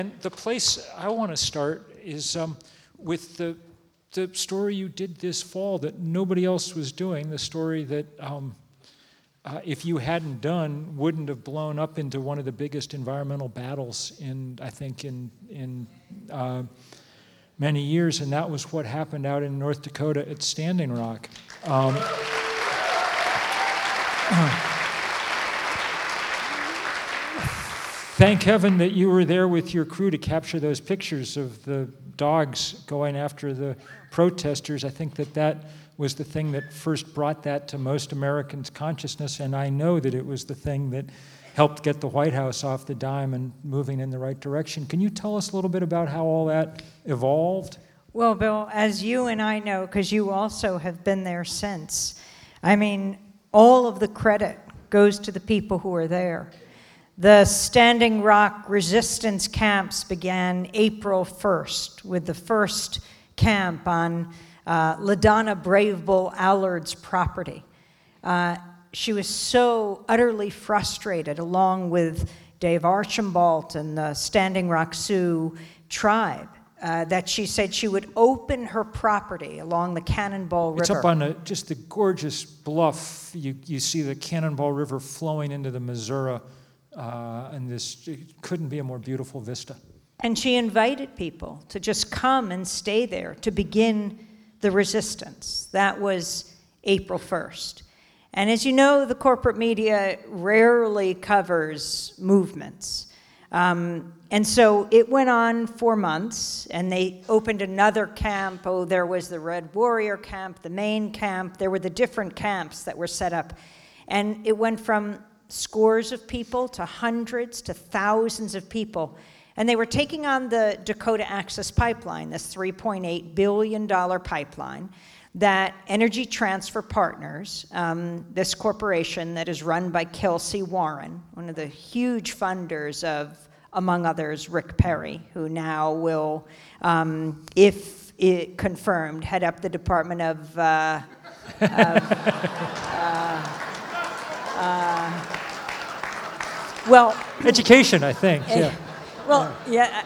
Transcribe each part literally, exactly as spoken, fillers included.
And the place I want to start is um, with the the story you did this fall that nobody else was doing, the story that um, uh, if you hadn't done, wouldn't have blown up into one of the biggest environmental battles in, I think, in, in uh, many years, and that was what happened out in North Dakota at Standing Rock. Um, Thank heaven that you were there with your crew to capture those pictures of the dogs going after the protesters. I think that that was the thing that first brought that to most Americans' consciousness, and I know that it was the thing that helped get the White House off the dime and moving in the right direction. Can you tell us a little bit about how all that evolved? Well, Bill, as you and I know, because you also have been there since, I mean, all of the credit goes to the people who are there. The Standing Rock resistance camps began April first with the first camp on uh, LaDonna Brave Bull Allard's property. Uh, she was so utterly frustrated, along with Dave Archambault and the Standing Rock Sioux tribe, uh, that she said she would open her property along the Cannonball River. It's up on a, just a gorgeous bluff. You, you see the Cannonball River flowing into the Missouri. Uh, and this it couldn't be a more beautiful vista. And she invited people to just come and stay there to begin the resistance. That was April first. And as you know, the corporate media rarely covers movements. Um, and so it went on for months, and they opened another camp. Oh, there was the Red Warrior camp, the main camp. There were the different camps that were set up. And it went from scores of people to hundreds to thousands of people. And they were taking on the Dakota Access Pipeline, this three point eight billion dollars pipeline that Energy Transfer Partners, um, this corporation that is run by Kelsey Warren, one of the huge funders of, among others, Rick Perry, who now will, um, if it confirmed, head up the Department of, uh, of uh, uh, well, education, I think. Yeah. Well, yeah.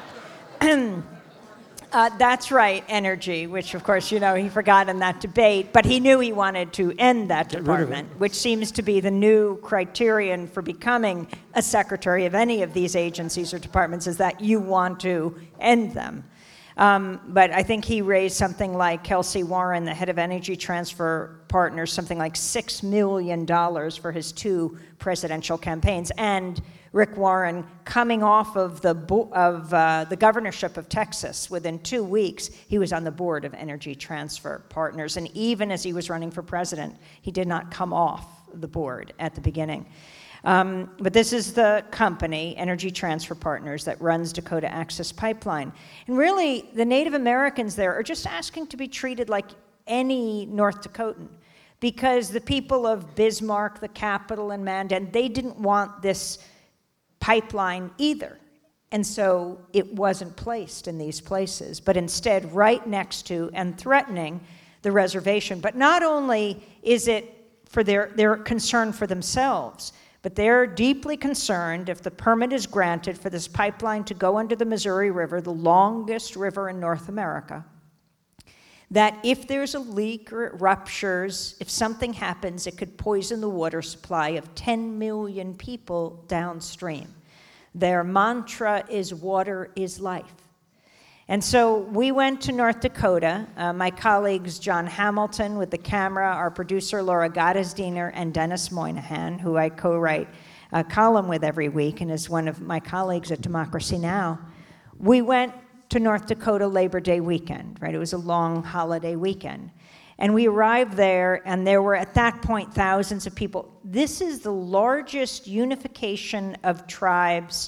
uh, that's right, energy, which of course, you know, he forgot in that debate, but he knew he wanted to end that Get rid of department, it. which seems to be the new criterion for becoming a secretary of any of these agencies or departments, is that you want to end them. Um, but I think he raised something like, Kelsey Warren, the head of Energy Transfer Partners, something like six million dollars for his two presidential campaigns. And Rick Warren, coming off of the bo- of uh, the governorship of Texas, within two weeks, he was on the board of Energy Transfer Partners. And even as he was running for president, he did not come off the board at the beginning. Um, but this is the company, Energy Transfer Partners, that runs Dakota Access Pipeline. And really, the Native Americans there are just asking to be treated like any North Dakotan, because the people of Bismarck, the capital, and Mandan, they didn't want this pipeline either. And so it wasn't placed in these places, but instead right next to and threatening the reservation. But not only is it for their, their concern for themselves, but they're deeply concerned, if the permit is granted for this pipeline to go under the Missouri River, the longest river in North America, that if there's a leak or it ruptures, if something happens, it could poison the water supply of ten million people downstream. Their mantra is water is life. And so we went to North Dakota. Uh, my colleagues John Hamilton with the camera, our producer Laura Gottesdiener, and Dennis Moynihan, who I co-write a column with every week and is one of my colleagues at Democracy Now! We went to North Dakota Labor Day weekend, right? It was a long holiday weekend. And we arrived there, and there were, at that point, thousands of people. This is the largest unification of tribes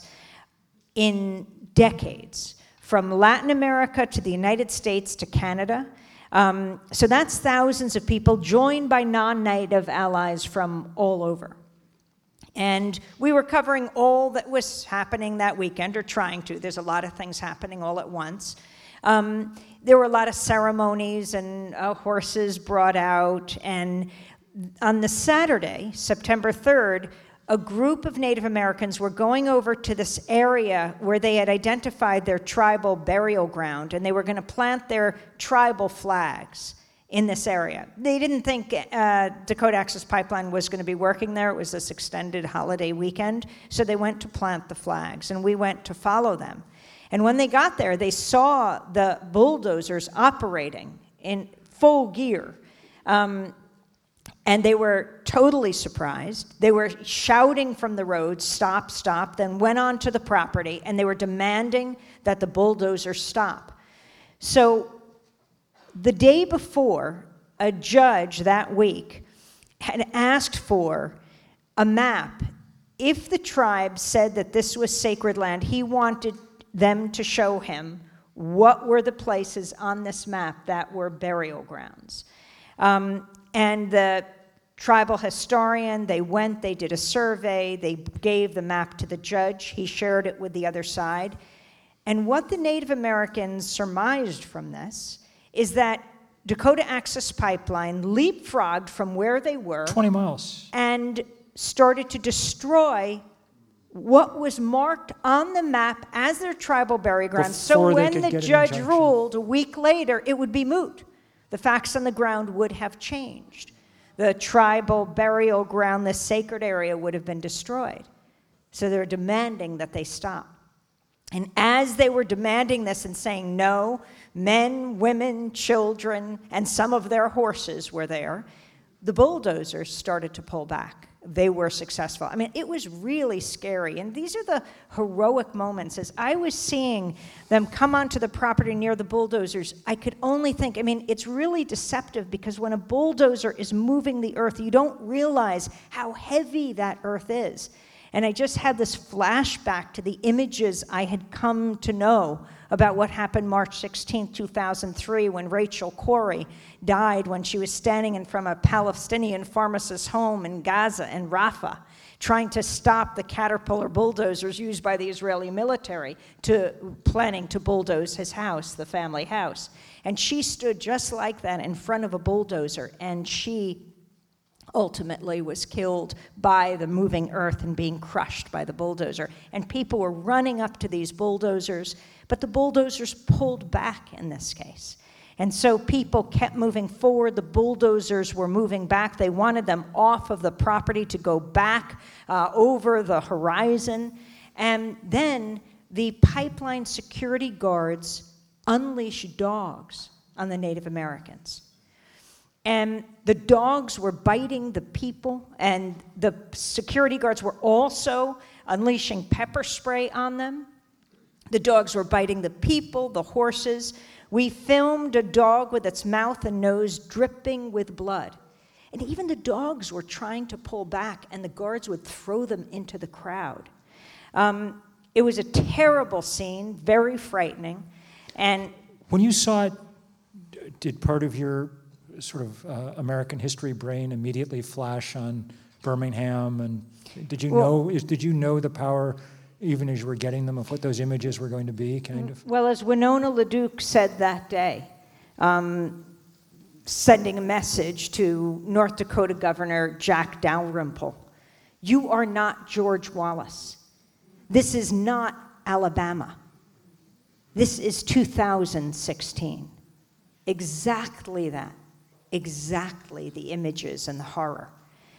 in decades, from Latin America to the United States to Canada. Um, so that's thousands of people joined by non-native allies from all over. And we were covering all that was happening that weekend, or trying to. There's a lot of things happening all at once. Um, there were a lot of ceremonies and uh, horses brought out. And on the Saturday, September third, a group of Native Americans were going over to this area where they had identified their tribal burial ground, and they were going to plant their tribal flags in this area. They didn't think uh, Dakota Access Pipeline was going to be working there. It was this extended holiday weekend, so they went to plant the flags, and we went to follow them. And when they got there, they saw the bulldozers operating in full gear. Um, And they were totally surprised. They were shouting from the road, stop, stop, then went onto the property, and they were demanding that the bulldozer stop. So the day before, a judge that week had asked for a map. If the tribe said that this was sacred land, he wanted them to show him what were the places on this map that were burial grounds. Um, and the tribal historian, they went, they did a survey, they gave the map to the judge, he shared it with the other side. And what the Native Americans surmised from this is that Dakota Access Pipeline leapfrogged from where they were twenty miles. And started to destroy what was marked on the map as their tribal burial ground. So Before they when could the get an judge injunction. ruled a week later, it would be moot. The facts on the ground would have changed. The tribal burial ground, this sacred area, would have been destroyed. So they're demanding that they stop. And as they were demanding this and saying no, men, women, children, and some of their horses were there, the bulldozers started to pull back. They were successful. I mean, it was really scary. And these are the heroic moments. As I was seeing them come onto the property near the bulldozers, I could only think, I mean, it's really deceptive because when a bulldozer is moving the earth, you don't realize how heavy that earth is. And I just had this flashback to the images I had come to know about what happened March sixteenth, two thousand three, when Rachel Corrie died when she was standing in front of a Palestinian pharmacist's home in Gaza and Rafah, trying to stop the Caterpillar bulldozers used by the Israeli military to planning to bulldoze his house, the family house. And she stood just like that in front of a bulldozer, and she ultimately was killed by the moving earth and being crushed by the bulldozer. And people were running up to these bulldozers, but the bulldozers pulled back in this case. And so people kept moving forward. The bulldozers were moving back. They wanted them off of the property to go back uh, over the horizon. And then the pipeline security guards unleashed dogs on the Native Americans. And the dogs were biting the people, and the security guards were also unleashing pepper spray on them. The dogs were biting the people, the horses. We filmed a dog with its mouth and nose dripping with blood. And even the dogs were trying to pull back, and the guards would throw them into the crowd. Um, it was a terrible scene, very frightening. And When you saw it, d- did part of your sort of uh, American history brain immediately flash on Birmingham? And did you Well- know, is, did you know the power, even as you were getting them, of what those images were going to be, kind of? Well, as Winona LaDuke said that day, um, sending a message to North Dakota Governor Jack Dalrymple, you are not George Wallace. This is not Alabama. This is two thousand sixteen. Exactly that. Exactly the images and the horror.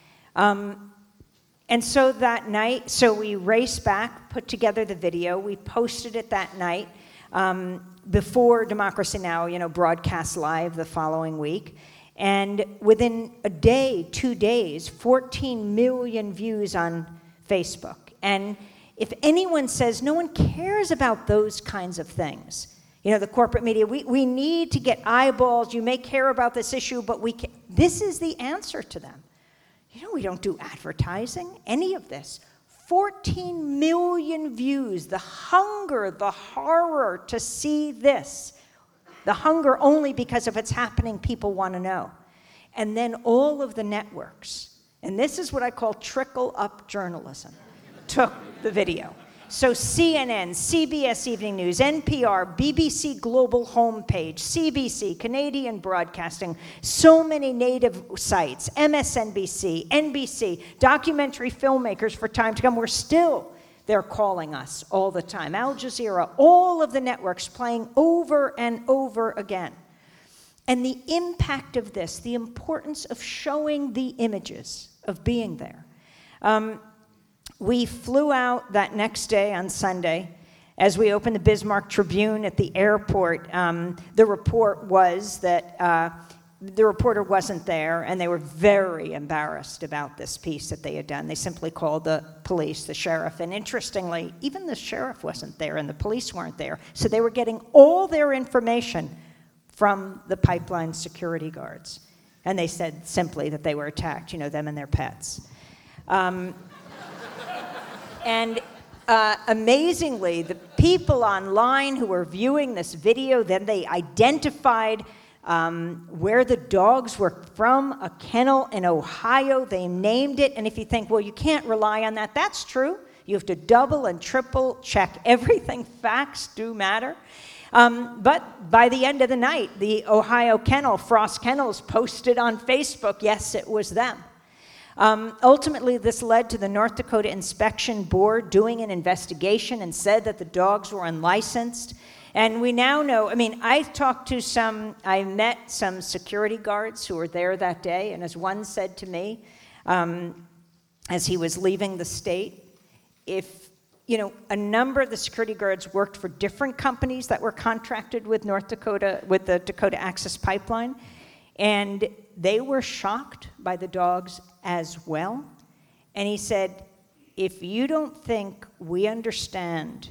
Um, and so that night, so we raced back, put together the video, we posted it that night um, before Democracy Now!, you know, broadcast live the following week. And within a day, two days, fourteen million views on Facebook. And if anyone says no one cares about those kinds of things, you know, the corporate media, we, we need to get eyeballs. You may care about this issue, but we can. This is the answer to them. You know, we don't do advertising, any of this. fourteen million views, the hunger, the horror to see this. The hunger only because if it's happening, people want to know. And then all of the networks, and this is what I call trickle-up journalism, took the video. So C N N, C B S Evening News, N P R, B B C Global Homepage, C B C, Canadian Broadcasting, so many native sites, M S N B C, N B C, documentary filmmakers for time to come. We're still, they're calling us all the time. Al Jazeera, all of the networks playing over and over again. And the impact of this, the importance of showing the images of being there. Um, We flew out that next day on Sunday. As we opened the Bismarck Tribune at the airport, um, the report was that uh, the reporter wasn't there, and they were very embarrassed about this piece that they had done. They simply called the police, the sheriff, and interestingly, even the sheriff wasn't there and the police weren't there. So they were getting all their information from the pipeline security guards. And they said simply that they were attacked, you know, them and their pets. Um, And uh, amazingly, the people online who were viewing this video, then they identified um, where the dogs were from, a kennel in Ohio. They named it. And if you think, well, you can't rely on that, that's true. You have to double and triple check everything. Facts do matter. Um, but by the end of the night, the Ohio kennel, Frost Kennels, posted on Facebook, yes, it was them. Um, ultimately, this led to the North Dakota Inspection Board doing an investigation and said that the dogs were unlicensed. And we now know, I mean, I talked to some, I met some security guards who were there that day, and as one said to me, um, as he was leaving the state, if, you know, a number of the security guards worked for different companies that were contracted with North Dakota, with the Dakota Access Pipeline, and they were shocked by the dogs as well. And he said, if you don't think we understand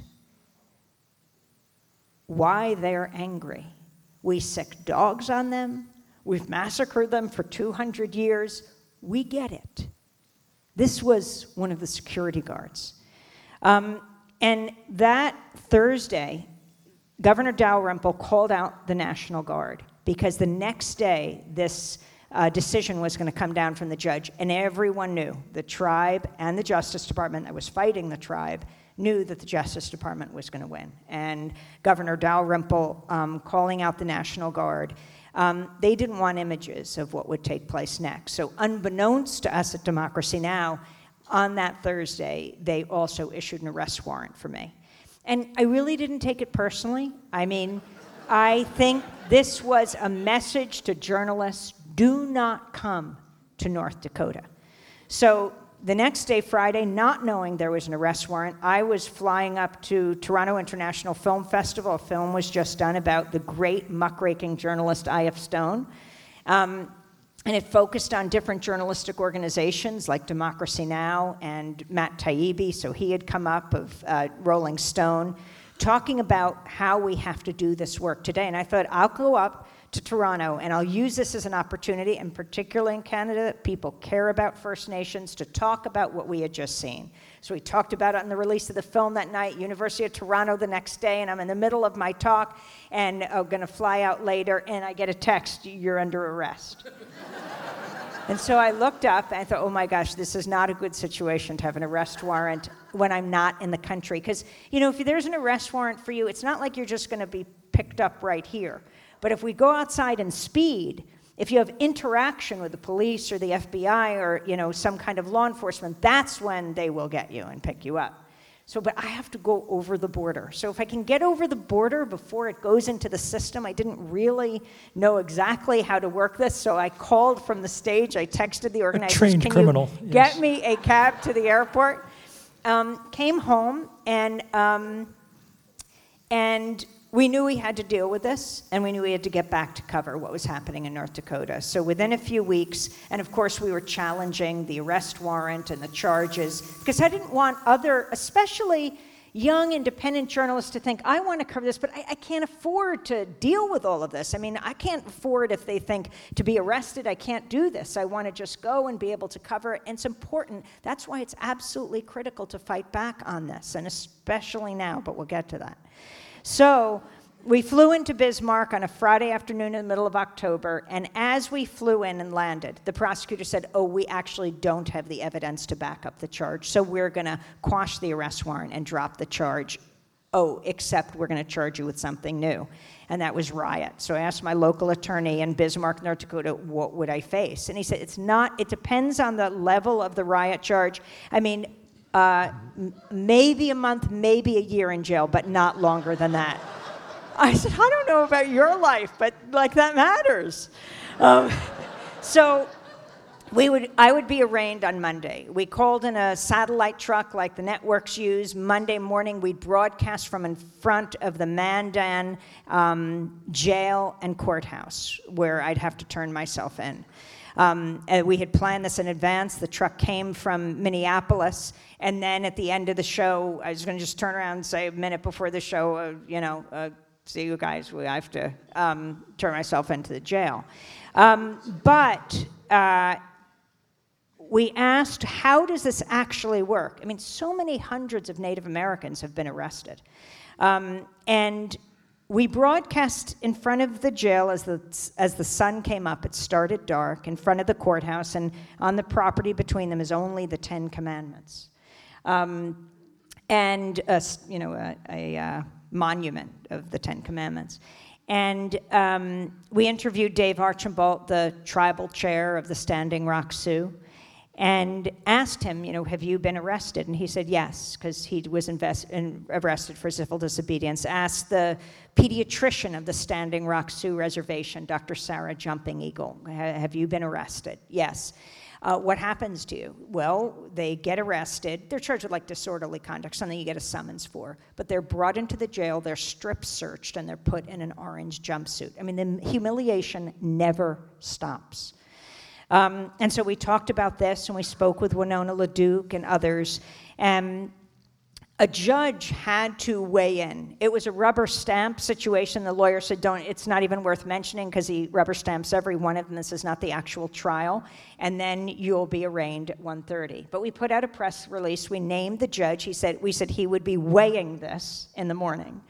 why they're angry, we sick dogs on them, we've massacred them for two hundred years, we get it. This was one of the security guards. Um, and that Thursday, Governor Dalrymple called out the National Guard because the next day, this uh, decision was going to come down from the judge, and everyone knew, the tribe and the Justice Department that was fighting the tribe knew that the Justice Department was going to win. And Governor Dalrymple um, calling out the National Guard, um, they didn't want images of what would take place next. So unbeknownst to us at Democracy Now!, on that Thursday, they also issued an arrest warrant for me. And I really didn't take it personally. I mean, I think this was a message to journalists, do not come to North Dakota. So the next day, Friday, not knowing there was an arrest warrant, I was flying up to Toronto International Film Festival. A film was just done about the great muckraking journalist I F Stone. Um, and it focused on different journalistic organizations like Democracy Now! And Matt Taibbi, so he had come up, of uh, Rolling Stone, talking about how we have to do this work today. And I thought, I'll go up to Toronto, and I'll use this as an opportunity, and particularly in Canada, people care about First Nations, to talk about what we had just seen. So we talked about it on the release of the film that night, University of Toronto the next day, and I'm in the middle of my talk, and I'm going to fly out later, and I get a text, you're under arrest. And so I looked up, and I thought, oh my gosh, this is not a good situation to have an arrest warrant when I'm not in the country. Because, you know, if there's an arrest warrant for you, it's not like you're just going to be picked up right here. But if we go outside and speed, if you have interaction with the police or the F B I or, you know, some kind of law enforcement, that's when they will get you and pick you up. So, but I have to go over the border. So if I can get over the border before it goes into the system, I didn't really know exactly how to work this, so I called from the stage. I texted the organizers, a trained can criminal, you yes. get me a cab to the airport? Um, came home, and um, and we knew we had to deal with this, and we knew we had to get back to cover what was happening in North Dakota. So within a few weeks, and of course we were challenging the arrest warrant and the charges, because I didn't want other, especially young independent journalists, to think, I want to cover this, but I, I can't afford to deal with all of this. I mean, I can't afford, if they think, to be arrested, I can't do this. I want to just go and be able to cover it, and it's important. That's why it's absolutely critical to fight back on this, and especially now, but we'll get to that. So we flew into Bismarck on a Friday afternoon in the middle of October, and as we flew in and landed, the prosecutor said, oh, we actually don't have the evidence to back up the charge, so we're going to quash the arrest warrant and drop the charge. Oh, except we're going to charge you with something new. And that was riot. So I asked my local attorney in Bismarck, North Dakota, what would I face? And he said, it's not, it depends on the level of the riot charge. I mean, uh, m- maybe a month, maybe a year in jail, but not longer than that. I said, I don't know about your life, but like that matters. Um, so we would, I would be arraigned on Monday. We called in a satellite truck like the networks use. Monday morning, we'd broadcast from in front of the Mandan um, jail and courthouse, where I'd have to turn myself in. Um, and we had planned this in advance. The truck came from Minneapolis, and then at the end of the show, I was going to just turn around and say a minute before the show, uh, you know, uh, see you guys, we have to um, turn myself into the jail. Um, but uh, we asked, how does this actually work? I mean, so many hundreds of Native Americans have been arrested. Um, and we broadcast in front of the jail as the, as the sun came up. It started dark in front of the courthouse, and on the property between them is only the Ten Commandments. Um, and, a, you know, a, a uh, monument of the Ten Commandments. And um, we interviewed Dave Archambault, the tribal chair of the Standing Rock Sioux, and asked him, you know, have you been arrested? And he said yes, because he was invest- in, arrested for civil disobedience. Asked the pediatrician of the Standing Rock Sioux Reservation, Doctor Sarah Jumping Eagle, have you been arrested? Yes. Uh, what happens to you? Well, they get arrested. They're charged with like disorderly conduct, something you get a summons for. But they're brought into the jail, they're strip searched, and they're put in an orange jumpsuit. I mean, the humiliation never stops. Um, and so we talked about this, and we spoke with Winona LaDuke and others. And a judge had to weigh in. It was a rubber stamp situation. The lawyer said, "Don't. It's not even worth mentioning because he rubber stamps every one of them. This is not the actual trial. And then you'll be arraigned at one thirty." But we put out a press release. We named the judge. He said we said he would be weighing this in the morning,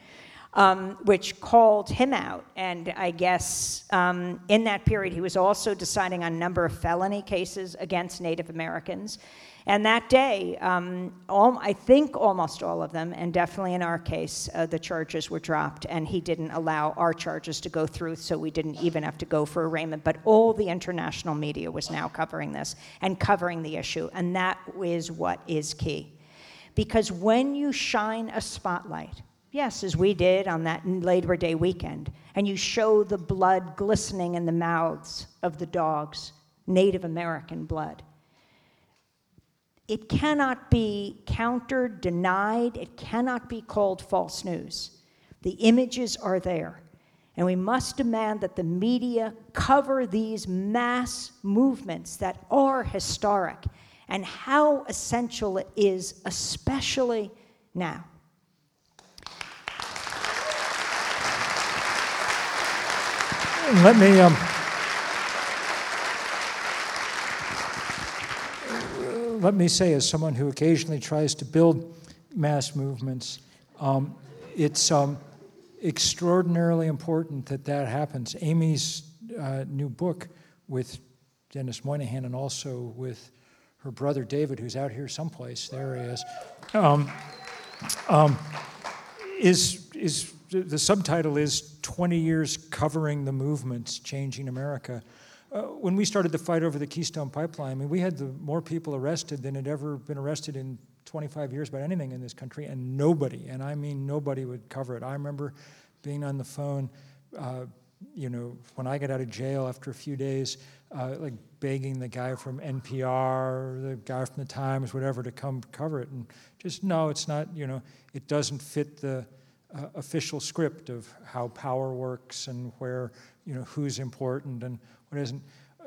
um, which called him out. And I guess um, in that period, he was also deciding on a number of felony cases against Native Americans. And that day, um, all, I think almost all of them, and definitely in our case, uh, the charges were dropped, and he didn't allow our charges to go through, so we didn't even have to go for arraignment. But all the international media was now covering this and covering the issue, and that is what is key. Because when you shine a spotlight, yes, as we did on that Labor Day weekend, and you show the blood glistening in the mouths of the dogs, Native American blood, it cannot be countered, denied. It cannot be called false news. The images are there. And we must demand that the media cover these mass movements that are historic and how essential it is, especially now. Let me... Um Let me say, as someone who occasionally tries to build mass movements, um, it's um, extraordinarily important that that happens. Amy's uh, new book with Dennis Moynihan and also with her brother David, who's out here someplace, there he is, um, um, is, is the subtitle is twenty years Covering the Movements, Changing America. Uh, when we started the fight over the Keystone Pipeline, I mean, we had the, more people arrested than had ever been arrested in twenty-five years about anything in this country, and nobody, and I mean nobody, would cover it. I remember being on the phone, uh, you know, when I got out of jail after a few days, uh, like begging the guy from N P R, or the guy from the Times, whatever, to come cover it, and just, no, it's not, you know, it doesn't fit the uh, official script of how power works and where, you know, who's important and what isn't. Uh,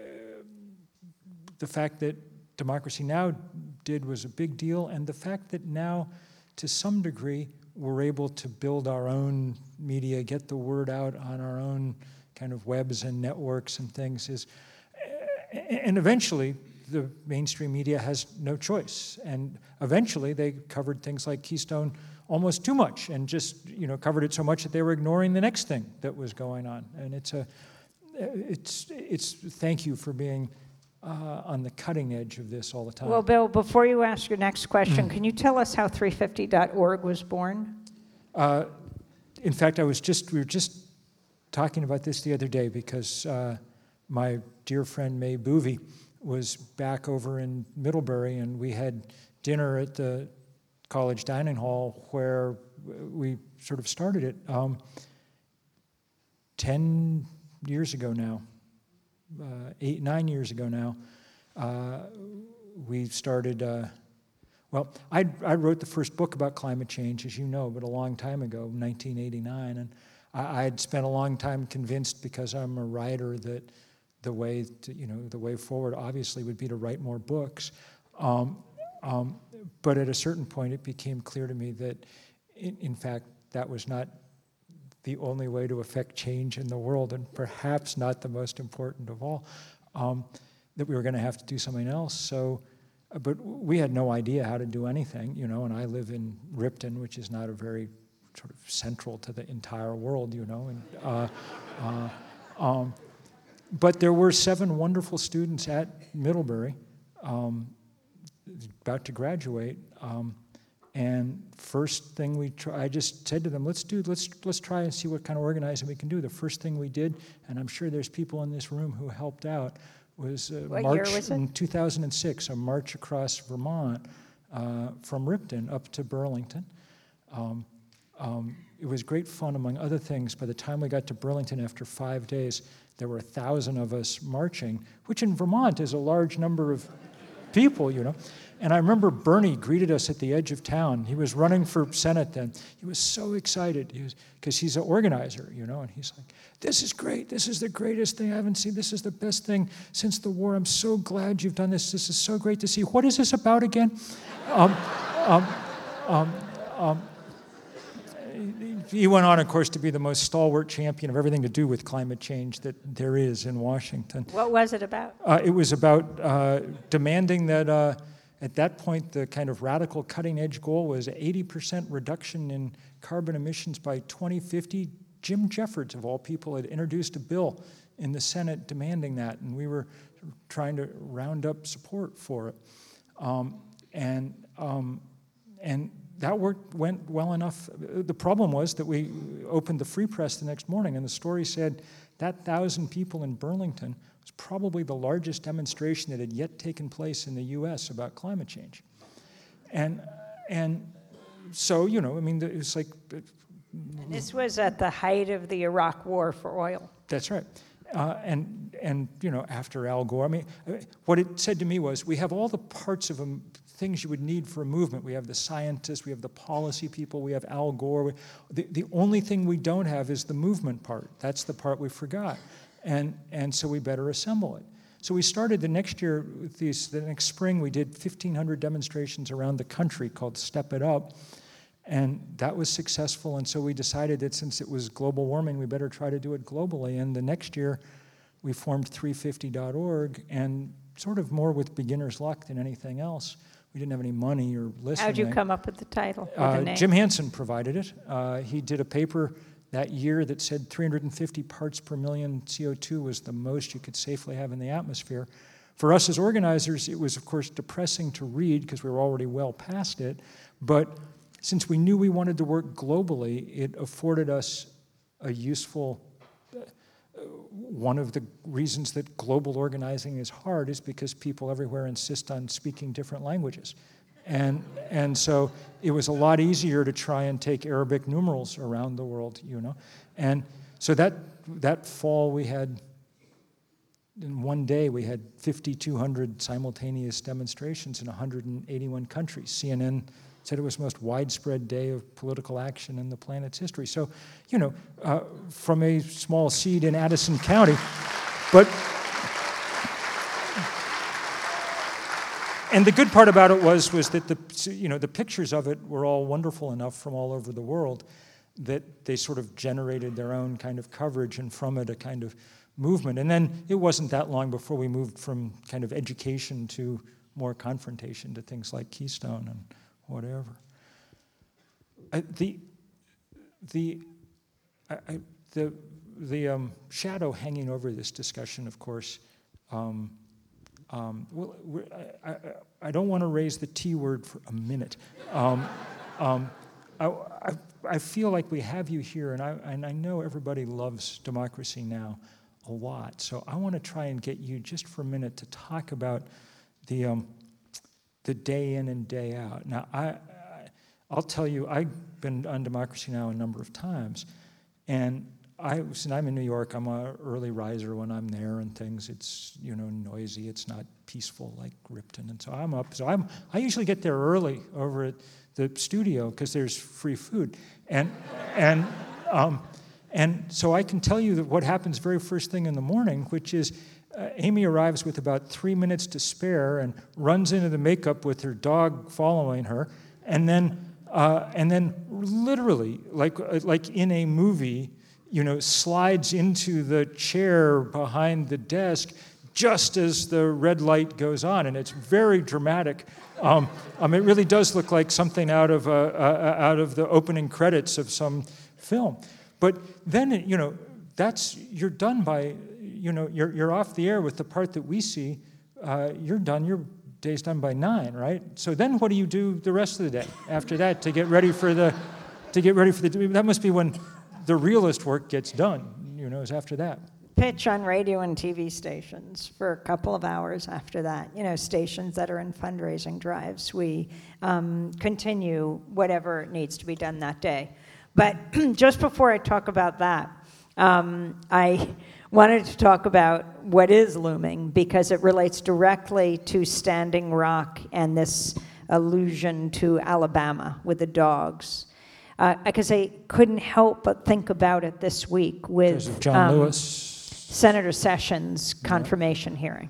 the fact that Democracy Now! Did was a big deal, and the fact that now, to some degree, we're able to build our own media, get the word out on our own kind of webs and networks and things is, and eventually the mainstream media has no choice. And eventually they covered things like Keystone almost too much and just, you know, covered it so much that they were ignoring the next thing that was going on. And it's a, it's, it's, thank you for being uh, on the cutting edge of this all the time. Well, Bill, before you ask your next question, can you tell us how three fifty dot org was born? Uh, in fact, I was just, we were just talking about this the other day because uh, my dear friend May Boovy was back over in Middlebury, and we had dinner at the college dining hall where we sort of started it um, ten years ago now, uh, eight, nine years ago now. Uh, we started, uh, well, I, I wrote the first book about climate change, as you know, but a long time ago, nineteen eighty-nine, and I had spent a long time convinced, because I'm a writer, that the way to, you know, the way forward obviously would be to write more books. Um, um, but at a certain point, it became clear to me that, in, in fact, that was not the only way to affect change in the world, and perhaps not the most important of all, um, that we were going to have to do something else. So, uh, but we had no idea how to do anything, you know, and I live in Ripton, which is not a very sort of central to the entire world, you know, and uh, uh, um, but there were seven wonderful students at Middlebury, um, about to graduate, um, and first thing we try, I just said to them, let's do, let's let's try and see what kind of organizing we can do. The first thing we did, and I'm sure there's people in this room who helped out, was a What march year was it? in two thousand six, a march across Vermont uh, from Ripton up to Burlington. Um, Um, it was great fun, among other things. By the time we got to Burlington after five days, there were a thousand of us marching, which in Vermont is a large number of people, you know. And I remember Bernie greeted us at the edge of town. He was running for Senate then. He was so excited because he's an organizer, you know, and he's like, this is great. This is the greatest thing I haven't seen. This is the best thing since the war. I'm so glad you've done this. This is so great to see. What is this about again? um, um, um, um, He went on, of course, to be the most stalwart champion of everything to do with climate change that there is in Washington. What was it about? Uh, it was about uh, demanding that, uh, at that point, the kind of radical cutting-edge goal was eighty percent reduction in carbon emissions by twenty fifty. Jim Jeffords, of all people, had introduced a bill in the Senate demanding that, and we were trying to round up support for it. Um, and um, and that work went well enough. The problem was that we opened the Free Press the next morning, and the story said that thousand people in Burlington was probably the largest demonstration that had yet taken place in the U S about climate change. And and so, you know, I mean, it was like... This was at the height of the Iraq War for oil. That's right. Uh, and, and, you know, after Al Gore, I mean, what it said to me was, we have all the parts of a things you would need for a movement. We have the scientists, we have the policy people, we have Al Gore. We, the, the only thing we don't have is the movement part. That's the part we forgot. And, and so we better assemble it. So we started the next year, with these, the next spring, we did fifteen hundred demonstrations around the country called Step It Up. And that was successful, and so we decided that since it was global warming, we better try to do it globally. And the next year, we formed three fifty dot org, and sort of more with beginner's luck than anything else. We didn't have any money or listening. How'd you come up with the title, or Uh, the name? Jim Hansen provided it. Uh, he did a paper that year that said three hundred fifty parts per million C O two was the most you could safely have in the atmosphere. For us as organizers, it was, of course, depressing to read because we were already well past it, but since we knew we wanted to work globally, it afforded us a useful, uh, one of the reasons that global organizing is hard is because people everywhere insist on speaking different languages. And, and so it was a lot easier to try and take Arabic numerals around the world, you know. And so that, that fall we had, in one day we had fifty-two hundred simultaneous demonstrations in one hundred eighty-one countries. C N N said it was the most widespread day of political action in the planet's history. So, you know, uh, from a small seed in Addison County, but, and the good part about it was, was that the, you know, the pictures of it were all wonderful enough from all over the world that they sort of generated their own kind of coverage, and from it a kind of movement. And then it wasn't that long before we moved from kind of education to more confrontation to things like Keystone and whatever. I, the the I, I, the the um, shadow hanging over this discussion, of course. Um, um, well, we're, I, I, I don't want to raise the T word for a minute. Um, um, I, I, I feel like we have you here, and I and I know everybody loves Democracy Now! A lot. So I want to try and get you just for a minute to talk about the um, the day in and day out. Now, I, I I'll tell you, I've been on Democracy Now! A number of times, and I since I'm in New York, I'm an early riser when I'm there and things. It's you know noisy. It's not peaceful like Ripton, and so I'm up. So I'm I usually get there early over at the studio because there's free food, and and. Um, And so I can tell you that what happens very first thing in the morning, which is uh, Amy arrives with about three minutes to spare and runs into the makeup with her dog following her, and then uh, and then literally, like like in a movie, you know, slides into the chair behind the desk just as the red light goes on, and it's very dramatic. Um, um, it really does look like something out of uh, uh, out of the opening credits of some film. But then, you know, that's, you're done by, you know, you're you're off the air with the part that we see. Uh, you're done, your day's done by nine, right? So then what do you do the rest of the day after that to get ready for the, to get ready for the, that must be when the realest work gets done, you know, is after that. Pitch on radio and T V stations for a couple of hours after that. You know, stations that are in fundraising drives. We um, continue whatever needs to be done that day. But just before I talk about that, um, I wanted to talk about what is looming because it relates directly to Standing Rock and this allusion to Alabama with the dogs. Uh, because I couldn't help but think about it this week with John um, Lewis. Senator Sessions' confirmation yeah. hearing.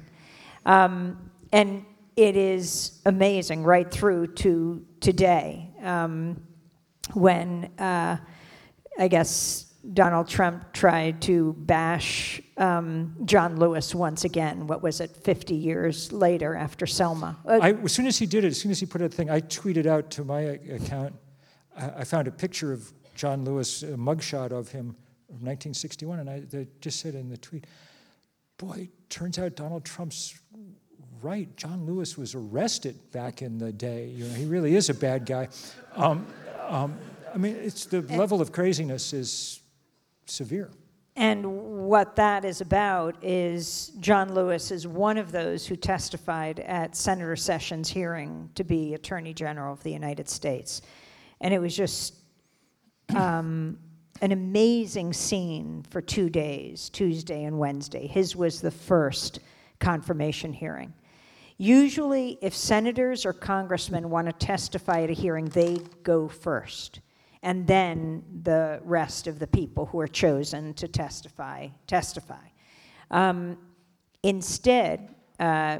Um, and it is amazing right through to today. Um, when, uh, I guess, Donald Trump tried to bash um, John Lewis once again. What was it, fifty years later after Selma? Uh, I, as soon as he did it, as soon as he put out the thing, I tweeted out to my account, I, I found a picture of John Lewis, a mugshot of him from nineteen sixty-one, and I they just said in the tweet, boy, turns out Donald Trump's right. John Lewis was arrested back in the day. You know, he really is a bad guy. Um, Um, I mean, it's the level of craziness is severe. And what that is about is John Lewis is one of those who testified at Senator Sessions' hearing to be Attorney General of the United States. And it was just um, an amazing scene for two days, Tuesday and Wednesday. His was the first confirmation hearing. Usually, if senators or congressmen want to testify at a hearing, they go first, and then the rest of the people who are chosen to testify, testify. Um, instead, uh,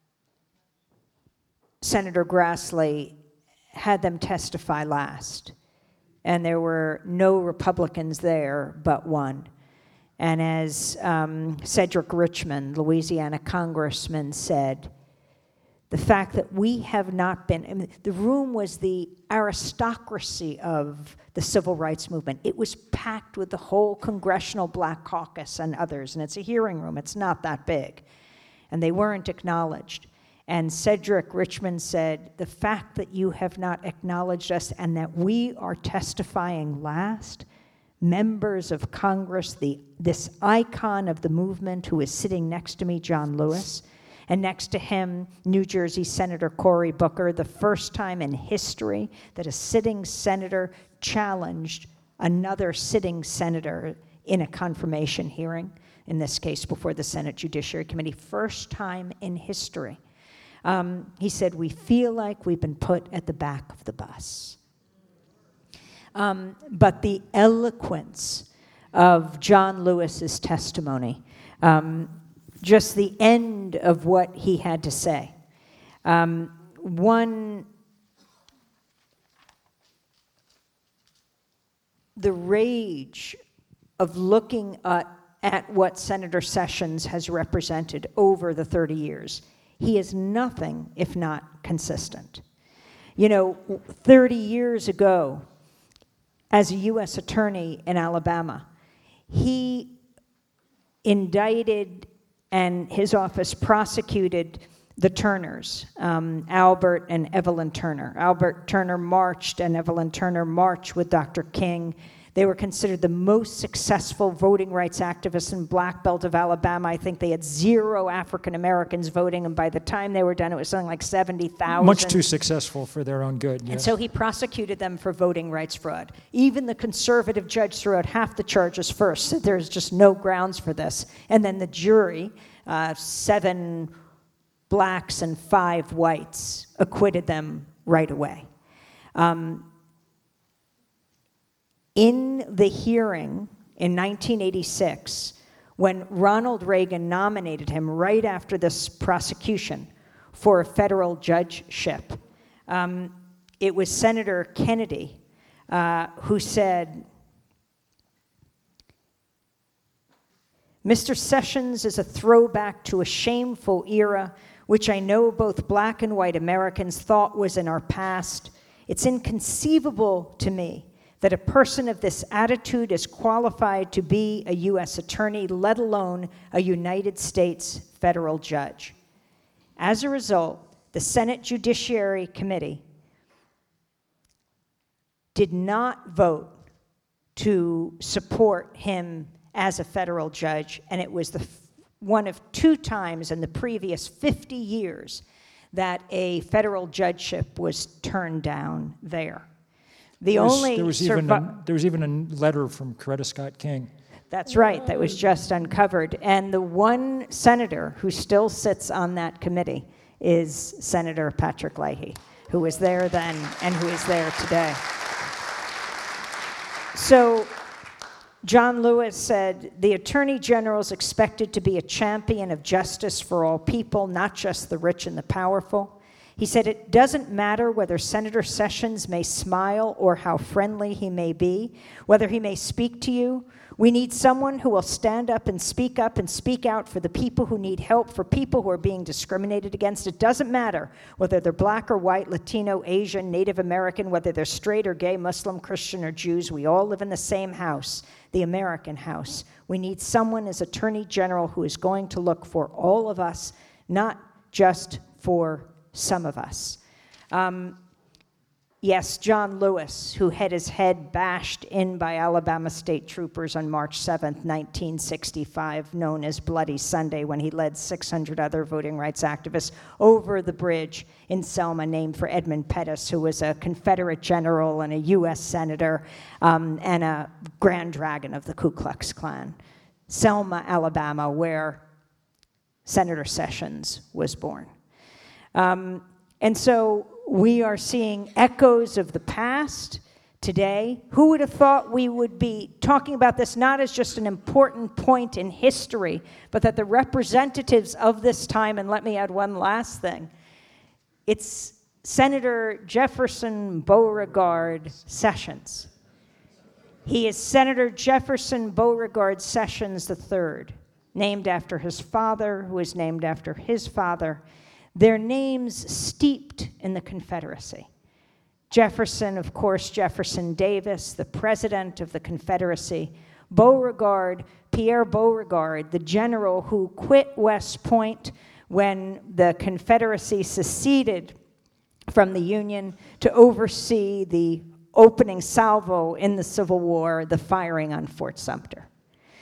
Senator Grassley had them testify last, and there were no Republicans there but one. And as um, Cedric Richmond, Louisiana congressman, said, the fact that we have not been, I mean, the room was the aristocracy of the civil rights movement. It was packed with the whole Congressional Black Caucus and others, and it's a hearing room, it's not that big. And they weren't acknowledged. And Cedric Richmond said, the fact that you have not acknowledged us and that we are testifying last, members of Congress, the, this icon of the movement who is sitting next to me, John Lewis, and next to him, New Jersey Senator Cory Booker, the first time in history that a sitting senator challenged another sitting senator in a confirmation hearing, in this case before the Senate Judiciary Committee, first time in history. Um, he said, we feel like we've been put at the back of the bus. Um, but the eloquence of John Lewis's testimony, um, just the end of what he had to say. Um, one, the rage of looking at, at what Senator Sessions has represented over the thirty years. He is nothing if not consistent. You know, thirty years ago, as a U S attorney in Alabama. He indicted and his office prosecuted the Turners, um, Albert and Evelyn Turner. Albert Turner marched and Evelyn Turner marched with Doctor King. They were considered the most successful voting rights activists in Black Belt of Alabama. I think they had zero African Americans voting, and by the time they were done, it was something like seventy thousand. Much too successful for their own good, yes. And so he prosecuted them for voting rights fraud. Even the conservative judge threw out half the charges first, said there's just no grounds for this. And then the jury, uh, seven blacks and five whites, acquitted them right away. Um, In the hearing in nineteen eighty-six, when Ronald Reagan nominated him right after this prosecution for a federal judgeship, um, it was Senator Kennedy uh, who said, "Mister Sessions is a throwback to a shameful era, which I know both black and white Americans thought was in our past. It's inconceivable to me that a person of this attitude is qualified to be a U S attorney, let alone a United States federal judge." As a result, the Senate Judiciary Committee did not vote to support him as a federal judge, and it was the f- one of two times in the previous fifty years that a federal judgeship was turned down there. The There was- only there was even survi- a, there was even a letter from Coretta Scott King. That's right, that was just uncovered. And the one senator who still sits on that committee is Senator Patrick Leahy, who was there then and who is there today. So John Lewis said, "The Attorney General is expected to be a champion of justice for all people, not just the rich and the powerful." He said, "It doesn't matter whether Senator Sessions may smile or how friendly he may be, whether he may speak to you. We need someone who will stand up and speak up and speak out for the people who need help, for people who are being discriminated against. It doesn't matter whether they're black or white, Latino, Asian, Native American, whether they're straight or gay, Muslim, Christian, or Jews. We all live in the same house, the American house. We need someone as Attorney General who is going to look for all of us, not just for some of us." Um, yes, John Lewis, who had his head bashed in by Alabama state troopers on March seventh, nineteen sixty-five, known as Bloody Sunday, when he led six hundred other voting rights activists over the bridge in Selma, named for Edmund Pettus, who was a Confederate general and a U S senator um, and a Grand Dragon of the Ku Klux Klan. Selma, Alabama, where Senator Sessions was born. Um, and so we are seeing echoes of the past today. Who would have thought we would be talking about this not as just an important point in history, but that the representatives of this time, and let me add one last thing, it's Senator Jefferson Beauregard Sessions. He is Senator Jefferson Beauregard Sessions the third, named after his father, who is named after his father. Their names steeped in the Confederacy. Jefferson, of course, Jefferson Davis, the president of the Confederacy. Beauregard, Pierre Beauregard, the general who quit West Point when the Confederacy seceded from the Union to oversee the opening salvo in the Civil War, the firing on Fort Sumter.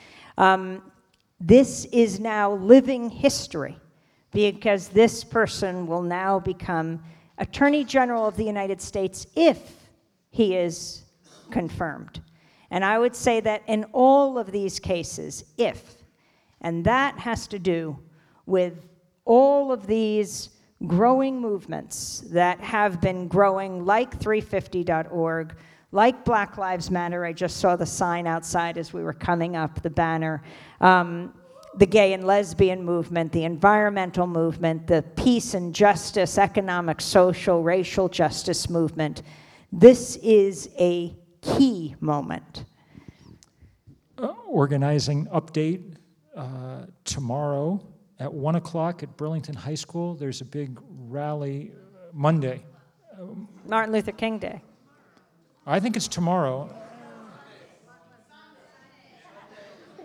Um, this is now living history, because this person will now become Attorney General of the United States if he is confirmed. And I would say that in all of these cases, if, and that has to do with all of these growing movements that have been growing, like three fifty dot org, like Black Lives Matter. I just saw the sign outside as we were coming up, the banner. Um, the gay and lesbian movement, the environmental movement, the peace and justice, economic, social, racial justice movement. This is a key moment. Uh, organizing update uh, tomorrow at one o'clock at Burlington High School. There's a big rally uh, Monday. Martin Luther King Day. I think it's tomorrow.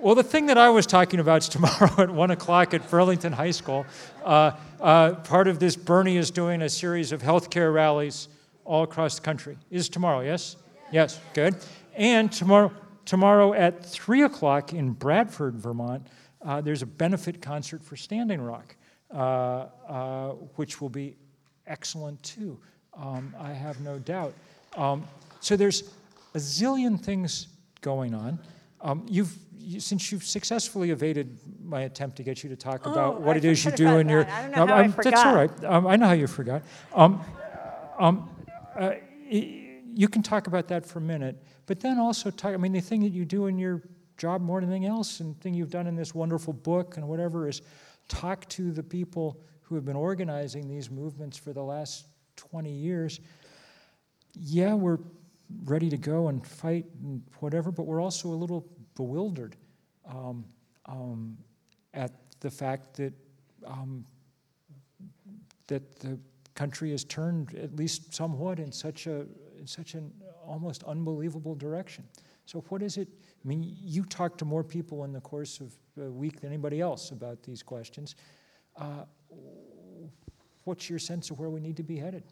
Well, the thing that I was talking about is tomorrow at one o'clock at Burlington High School. Uh, uh, part of this, Bernie is doing a series of healthcare rallies all across the country. Is tomorrow, yes? Yes, good. And tomorrow, tomorrow at three o'clock in Bradford, Vermont, uh, there's a benefit concert for Standing Rock, uh, uh, which will be excellent too. Um, I have no doubt. Um, so there's a zillion things going on. Um, you've you, since you've successfully evaded my attempt to get you to talk Oh, about what I it is you forgot do about in your. that. I don't know Um, how I I'm- That's all forgot. right. Um, I know how you forgot. Um, um, uh, y- you can talk about that for a minute, but then also talk. I mean, the thing that you do in your job more than anything else, and thing you've done in this wonderful book and whatever, is talk to the people who have been organizing these movements for the last twenty years. Yeah, we're ready to go and fight and whatever, but we're also a little bewildered um, um, at the fact that um, that the country has turned, at least somewhat, in such a in such an almost unbelievable direction. So what is it? I mean, you talk to more people in the course of a week than anybody else about these questions. Uh, what's your sense of where we need to be headed?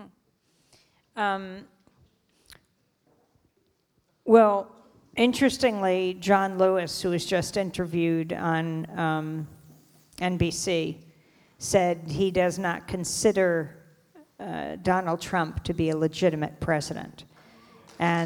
Um, well, interestingly, John Lewis, who was just interviewed on um, N B C, said he does not consider uh, Donald Trump to be a legitimate president. And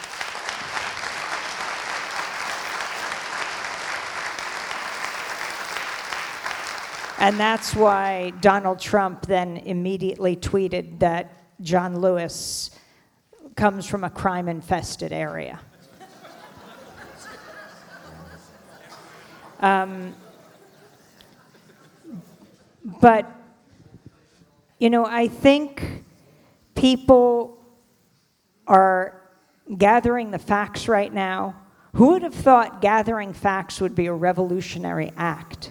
And that's why Donald Trump then immediately tweeted that John Lewis comes from a crime-infested area. Um, but, you know, I think people are gathering the facts right now. Who would have thought gathering facts would be a revolutionary act?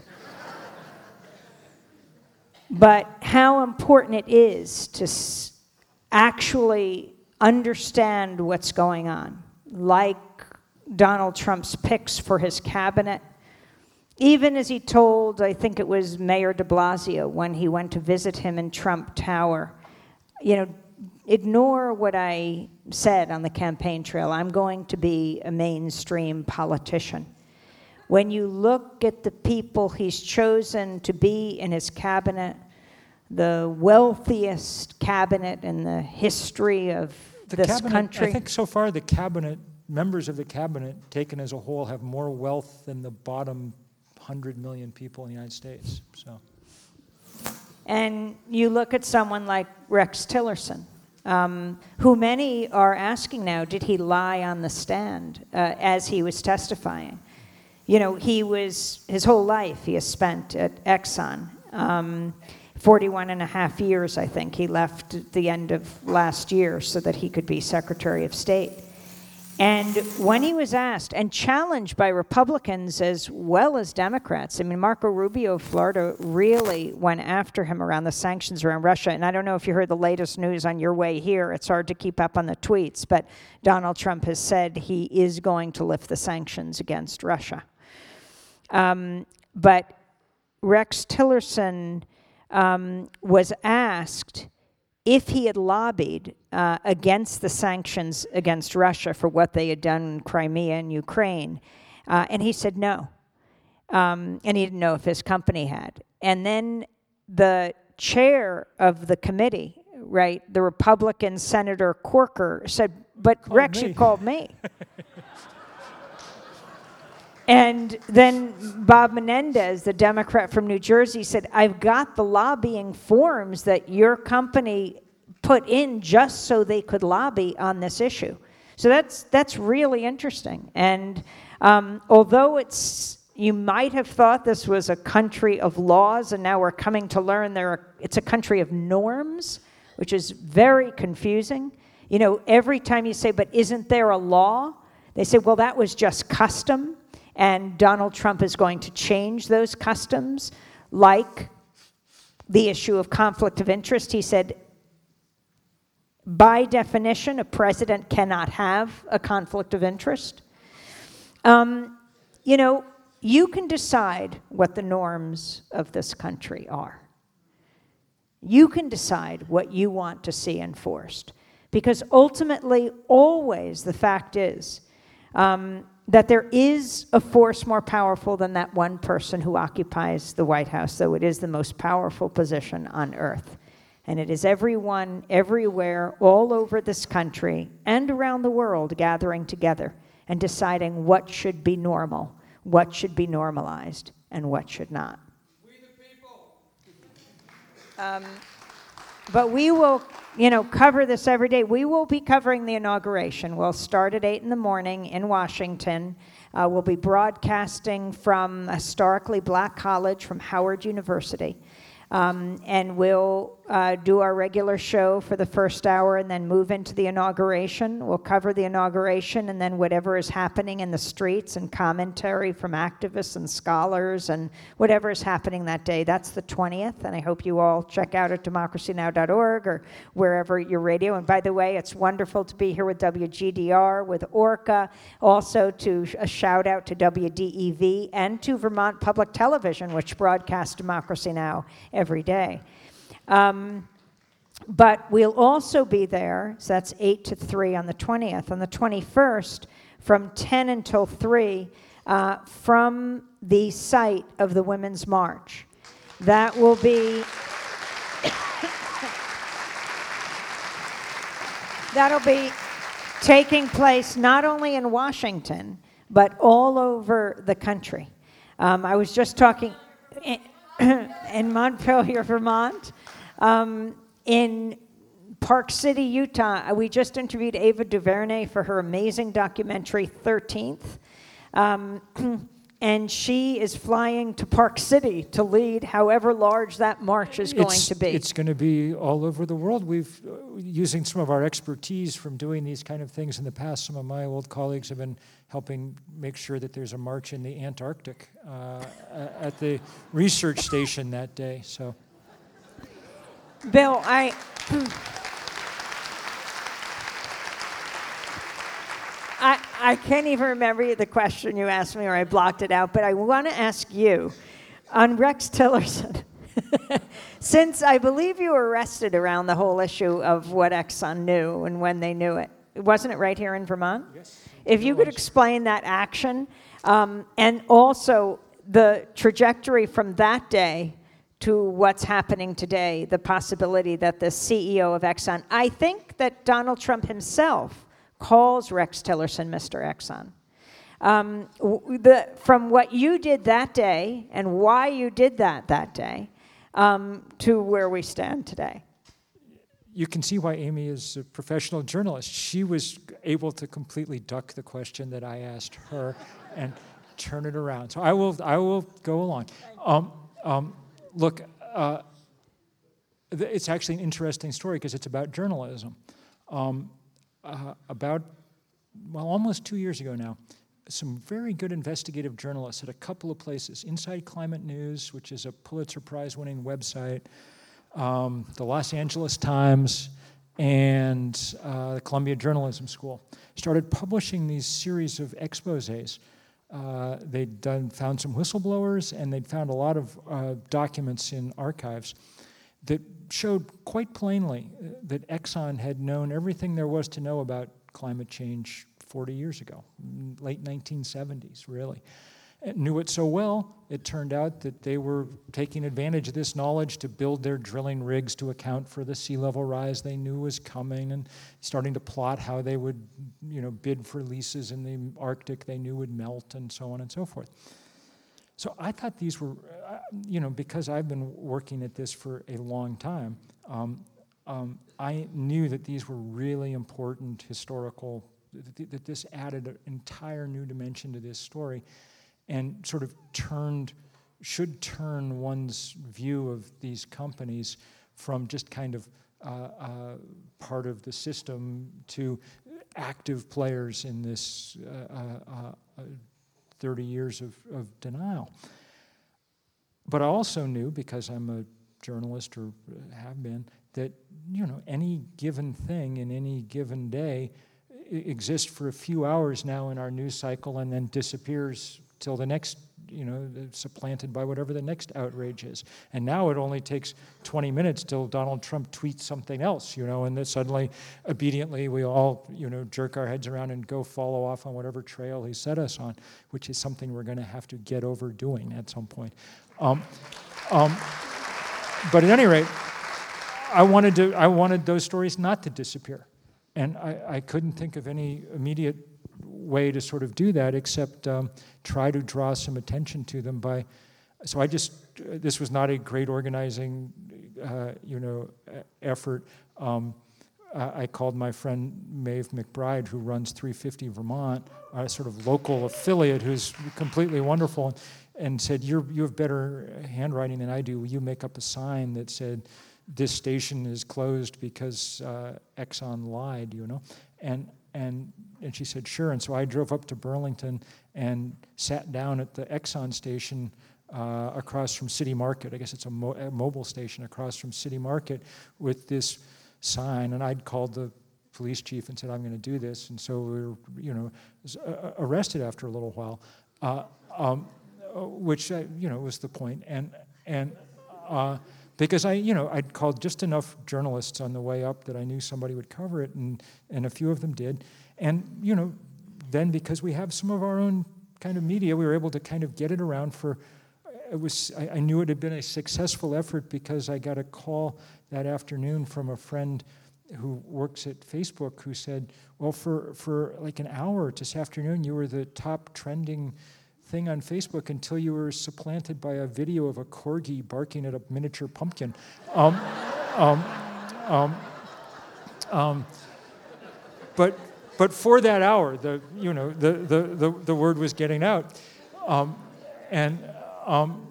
But how important it is to s- actually understand what's going on, like Donald Trump's picks for his cabinet. Even as he told, I think it was Mayor de Blasio when he went to visit him in Trump Tower, you know, ignore what I said on the campaign trail. I'm going to be a mainstream politician. When you look at the people he's chosen to be in his cabinet, the wealthiest cabinet in the history of The this cabinet, country. I think so far the cabinet, members of the cabinet taken as a whole have more wealth than the bottom one hundred million people in the United States. So, And you look at someone like Rex Tillerson, um, who many are asking now, did he lie on the stand uh, as he was testifying? You know, he was, his whole life he has spent at Exxon. Um, forty-one and a half years, I think. He left at the end of last year so that he could be Secretary of State. And when he was asked, and challenged by Republicans as well as Democrats, I mean, Marco Rubio of Florida really went after him around the sanctions around Russia. And I don't know if you heard the latest news on your way here. It's hard to keep up on the tweets, but Donald Trump has said he is going to lift the sanctions against Russia. Um, but Rex Tillerson um, was asked if he had lobbied uh, against the sanctions against Russia for what they had done in Crimea and Ukraine. Uh, and he said no. Um, and he didn't know if his company had. And then the chair of the committee, right, the Republican Senator Corker, said, but Called Rex, me. you called me. And then Bob Menendez, the Democrat from New Jersey, said, I've got the lobbying forms that your company put in just so they could lobby on this issue. So that's that's really interesting. And um, although it's, you might have thought this was a country of laws, and now we're coming to learn there are, it's a country of norms, which is very confusing. You know, every time you say, but isn't there a law? They say, well, that was just custom. And Donald Trump is going to change those customs, like the issue of conflict of interest. He said, by definition, a president cannot have a conflict of interest. Um, you know, you can decide what the norms of this country are. You can decide what you want to see enforced. Because ultimately, always, the fact is um, that there is a force more powerful than that one person who occupies the White House, though it is the most powerful position on earth. And it is everyone, everywhere, all over this country and around the world gathering together and deciding what should be normal, what should be normalized, and what should not. We the people. Um, but we will, you know, cover this every day. We will be covering the inauguration. We'll start at eight in the morning in Washington. Uh, we'll be broadcasting from a historically black college, from Howard University. Um, and we'll uh, do our regular show for the first hour and then move into the inauguration. We'll cover the inauguration and then whatever is happening in the streets and commentary from activists and scholars and whatever is happening that day. That's the twentieth, and I hope you all check out at democracy now dot org or wherever your radio. And by the way, it's wonderful to be here with W G D R, with Orca, also to a shout out to W D E V and to Vermont Public Television, which broadcasts Democracy Now! Every day. Um, but we'll also be there, so that's eight to three on the twentieth. On the twenty-first, from ten until three, uh, from the site of the Women's March. That will be, that'll be taking place not only in Washington, but all over the country. Um, I was just talking in, in Montpelier, Vermont, um, in Park City, Utah. We just interviewed Ava DuVernay for her amazing documentary, thirteenth. Um, and she is flying to Park City to lead however large that march is going it's, to be. It's going to be all over the world. We've, uh, using some of our expertise from doing these kind of things in the past, some of my old colleagues have been helping make sure that there's a march in the Antarctic uh, at the research station that day. So, Bill, I... I, I can't even remember the question you asked me, or I blocked it out, but I want to ask you, on Rex Tillerson, since I believe you were arrested around the whole issue of what Exxon knew and when they knew it. Wasn't it right here in Vermont? yes. If you could explain that action, um, and also the trajectory from that day to what's happening today, the possibility that the C E O of Exxon, I think that Donald Trump himself calls Rex Tillerson Mister Exxon. Um, the, from what you did that day and why you did that that day um, to where we stand today. You can see why Amy is a professional journalist. She was able to completely duck the question that I asked her and turn it around. So I will, I will go along. Um, um, look, uh, it's actually an interesting story because it's about journalism. Um, uh, about, well, almost two years ago now, some very good investigative journalists at a couple of places, Inside Climate News, which is a Pulitzer Prize-winning website, Um, the Los Angeles Times, and uh, the Columbia Journalism School started publishing these series of exposés. Uh, they'd done, found some whistleblowers, and they'd found a lot of uh, documents in archives that showed quite plainly that Exxon had known everything there was to know about climate change forty years ago, late nineteen seventies, really. And knew it so well, it turned out that they were taking advantage of this knowledge to build their drilling rigs to account for the sea level rise they knew was coming, and starting to plot how they would, you know, bid for leases in the Arctic they knew would melt, and so on and so forth. So I thought these were, uh, you know, because I've been working at this for a long time, um, um, I knew that these were really important historical, that, that this added an entire new dimension to this story, and sort of turned, should turn one's view of these companies from just kind of uh, uh, part of the system to active players in this uh, uh, uh, thirty years of, of denial. But I also knew, because I'm a journalist, or have been, that, you know, any given thing in any given day exists for a few hours now in our news cycle and then disappears till the next, you know, supplanted by whatever the next outrage is. And now it only takes twenty minutes till Donald Trump tweets something else, you know, and then suddenly, obediently, we all, you know, jerk our heads around and go follow off on whatever trail he set us on, which is something we're going to have to get over doing at some point. Um, um, but at any rate, I wanted to. I wanted those stories not to disappear, and I, I couldn't think of any immediate way to sort of do that except um, try to draw some attention to them by. So I just. Uh, this was not a great organizing, uh, you know, effort. Um, I called my friend Maeve McBride, who runs three fifty Vermont, a sort of local affiliate who's completely wonderful, and said, You're, you have better handwriting than I do. Will you make up a sign that said, this station is closed because uh, Exxon lied, you know? And, and, and she said, sure. And so I drove up to Burlington and sat down at the Exxon station uh, across from City Market. I guess it's a, mo- a mobile station across from City Market with this sign. And I'd called the police chief and said, I'm going to do this. And so we were, you know, arrested after a little while, uh, um, which, uh, you know, was the point. And, and, uh, Because I, you know, I'd called just enough journalists on the way up that I knew somebody would cover it, and, and a few of them did. And, you know, then because we have some of our own kind of media, we were able to kind of get it around for, it was, I, I knew it had been a successful effort because I got a call that afternoon from a friend who works at Facebook who said, well, for, for like an hour this afternoon, you were the top trending thing on Facebook until you were supplanted by a video of a corgi barking at a miniature pumpkin. Um, um, um, um, but but for that hour, the you know the the the, the word was getting out, um, and um,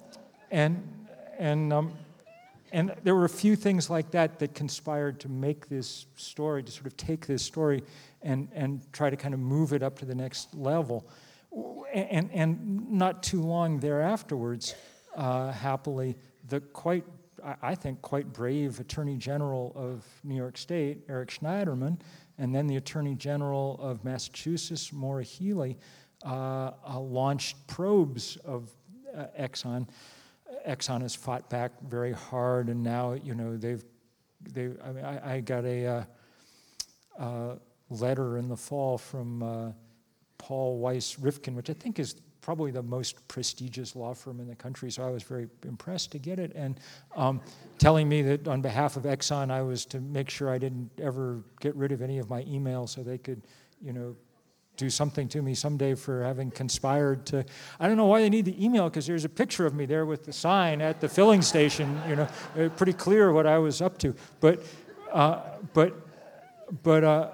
and and um, and there were a few things like that that conspired to make this story, to sort of take this story and and try to kind of move it up to the next level. And, and not too long thereafterwards, uh, happily, the quite, I think, quite brave Attorney General of New York State, Eric Schneiderman, and then the Attorney General of Massachusetts, Maura Healey, uh, uh, launched probes of uh, Exxon. Exxon has fought back very hard, and now, you know, they've, they. I mean, I, I got a uh, uh, letter in the fall from Uh, Paul Weiss Rifkin, which I think is probably the most prestigious law firm in the country, so I was very impressed to get it, and um, telling me that on behalf of Exxon, I was to make sure I didn't ever get rid of any of my email so they could, you know, do something to me someday for having conspired to, I don't know why they need the email, because there's a picture of me there with the sign at the filling station, you know, pretty clear what I was up to, but, uh, but, but, uh,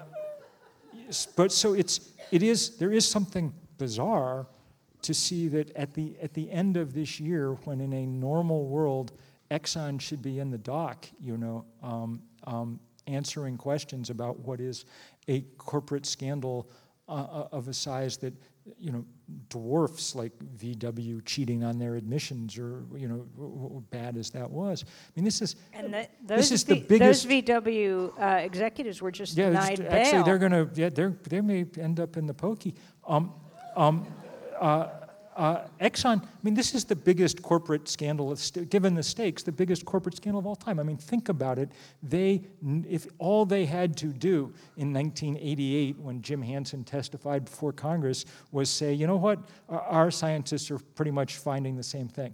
but so it's, It is, there is something bizarre to see that at the at the end of this year, when in a normal world, Exxon should be in the dock, you know, um, um, answering questions about what is a corporate scandal uh, of a size that, you know, dwarfs like V W cheating on their admissions, or, you know, w- bad as that was. I mean, this is And the, those, this is v, the biggest. those V W uh, executives were just Yeah, denied just, bail. actually, they're going to. Yeah, they they may end up in the pokey. Um, um, uh, uh, Exxon. I mean, this is the biggest corporate scandal, of st- given the stakes, the biggest corporate scandal of all time. I mean, think about it. They, if all they had to do in nineteen eighty-eight, when Jim Hansen testified before Congress, was say, you know what, our, our scientists are pretty much finding the same thing.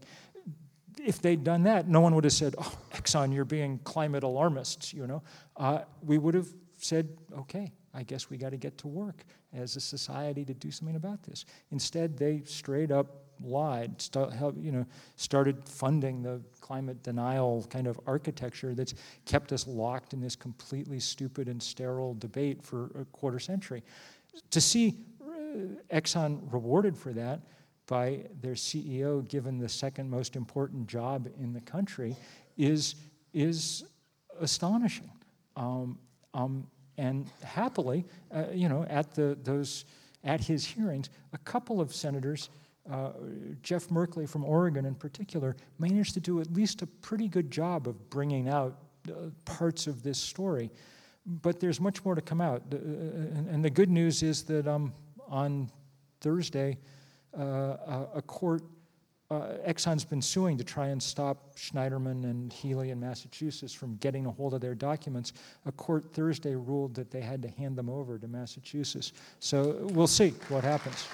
If they'd done that, no one would have said, oh, Exxon, you're being climate alarmists, you know. Uh, we would have said, okay, I guess we got to get to work as a society to do something about this. Instead, they straight up lied, st- help, you know, started funding the climate denial kind of architecture that's kept us locked in this completely stupid and sterile debate for a quarter century. To see uh, Exxon rewarded for that by their C E O given the second most important job in the country is, is astonishing. Um, um, and happily, uh, you know, at the those at his hearings, a couple of senators, uh, Jeff Merkley from Oregon in particular, managed to do at least a pretty good job of bringing out uh, parts of this story. But there's much more to come out. Uh, and, and the good news is that um, on Thursday, uh, a, a court, uh, Exxon's been suing to try and stop Schneiderman and Healy in Massachusetts from getting a hold of their documents. A court Thursday ruled that they had to hand them over to Massachusetts. So we'll see what happens.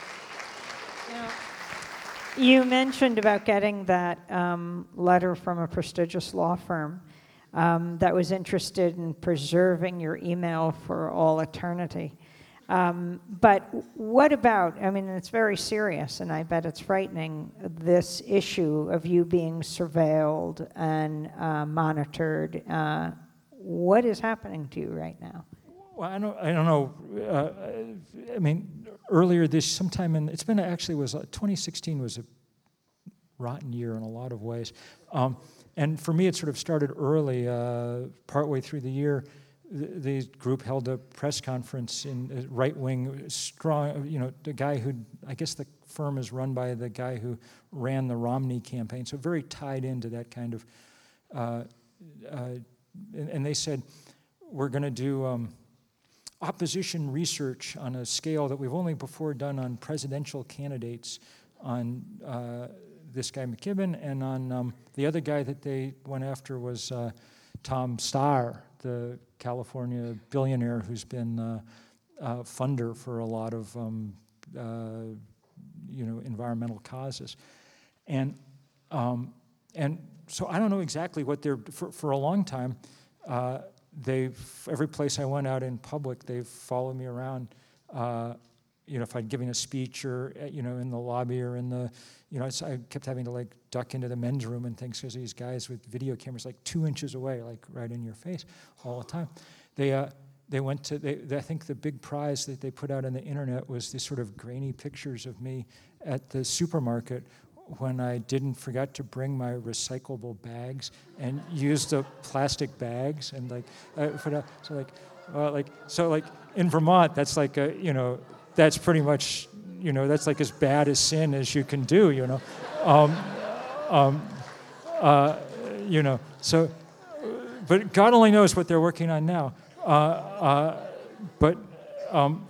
Now, you mentioned about getting that um, letter from a prestigious law firm um, that was interested in preserving your email for all eternity. Um, but what about, I mean, it's very serious, and I bet it's frightening, this issue of you being surveilled and uh, monitored. Uh, what is happening to you right now? Well, I don't, I don't know. Uh, I mean, earlier this, sometime in, it's been actually, was uh, twenty sixteen was a rotten year in a lot of ways. Um, and for me, it sort of started early, uh, partway through the year. The group held a press conference in a right-wing, strong, you know, the guy who, I guess the firm is run by the guy who ran the Romney campaign, so very tied into that kind of, uh, uh, and, and they said, we're going to do um, opposition research on a scale that we've only before done on presidential candidates, on uh, this guy McKibben, and on um, the other guy that they went after was uh, Tom Starr, the California billionaire who's been uh, uh, funder for a lot of um, uh, you know, environmental causes, and um, and so I don't know exactly what they're for. For a long time, uh, they've every place I went out in public, they've followed me around. Uh, you know, if I'd given a speech or you know in the lobby or in the, you know, I kept having to like duck into the men's room and things because these guys with video cameras like two inches away, like right in your face all the time. They uh, they went to, they, they, I think the big prize that they put out on the internet was these sort of grainy pictures of me at the supermarket when I didn't forget to bring my recyclable bags and used the plastic bags and like, uh, for the, so like, uh, like, so like in Vermont, that's like a, you know, that's pretty much, you know, that's like as bad a sin as you can do, you know. Um, um, uh, you know, so, but God only knows what they're working on now. Uh, uh, but, um,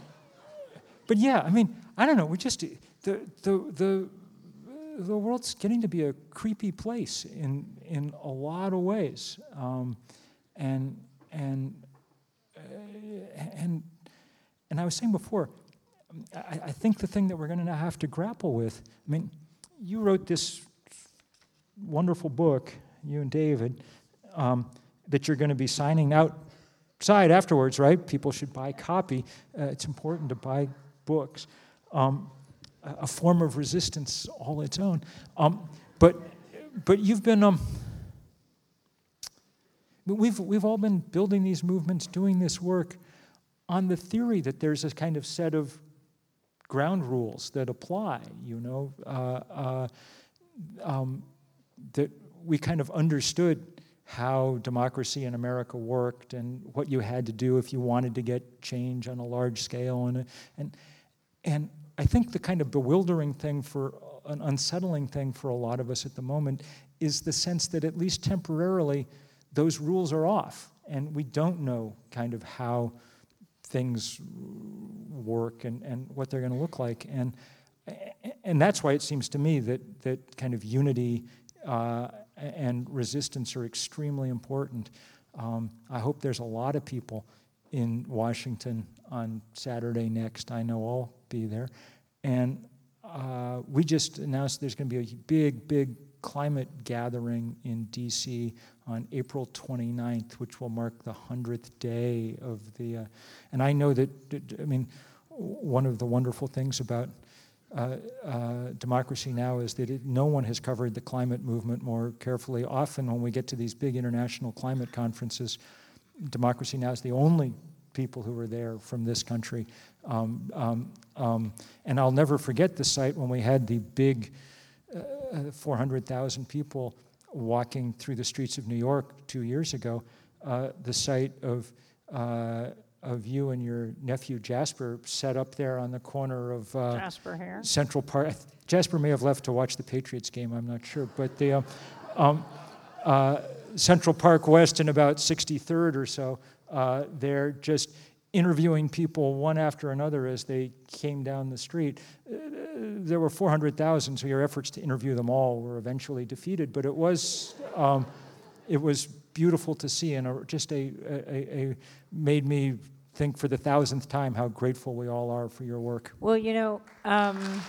but yeah, I mean, I don't know. We just the the the the world's getting to be a creepy place in in a lot of ways, um, and and uh, and and I was saying before, I, I think the thing that we're going to have to grapple with. I mean, you wrote this wonderful book, you and David, um, that you're going to be signing outside afterwards, right? People should buy copy. Uh, it's important to buy books. Um, a, a form of resistance all its own. Um, but but you've been um, we've we've all been building these movements, doing this work on the theory that there's a kind of set of ground rules that apply, you know, uh, uh, um, that we kind of understood how democracy in America worked and what you had to do if you wanted to get change on a large scale. And, and, and I think the kind of bewildering thing for, an unsettling thing for a lot of us at the moment is the sense that at least temporarily those rules are off and we don't know kind of how things work and, and what they're going to look like. And and that's why it seems to me that, that kind of unity uh, and resistance are extremely important. Um, I hope there's a lot of people in Washington on Saturday next. I know I'll be there. And uh, we just announced there's going to be a big, big climate gathering in D C on April twenty-ninth, which will mark the hundredth day of the, uh, and I know that, I mean, one of the wonderful things about uh, uh, Democracy Now! Is that it, no one has covered the climate movement more carefully. Often when we get to these big international climate conferences, Democracy Now! Is the only people who were there from this country. Um, um, um, and I'll never forget the site when we had the big uh, four hundred thousand people walking through the streets of New York two years ago, uh, the site of uh, of you and your nephew Jasper set up there on the corner of uh, Jasper here. Central Park. Jasper may have left to watch the Patriots game, I'm not sure, but the um, um, uh, Central Park West and about sixty-third or so, uh, they're just interviewing people one after another as they came down the street. there were four hundred thousand, so your efforts to interview them all were eventually defeated. But it was, um, it was beautiful to see, and a, just a, a, a made me think for the thousandth time how grateful we all are for your work. Well, you know, um,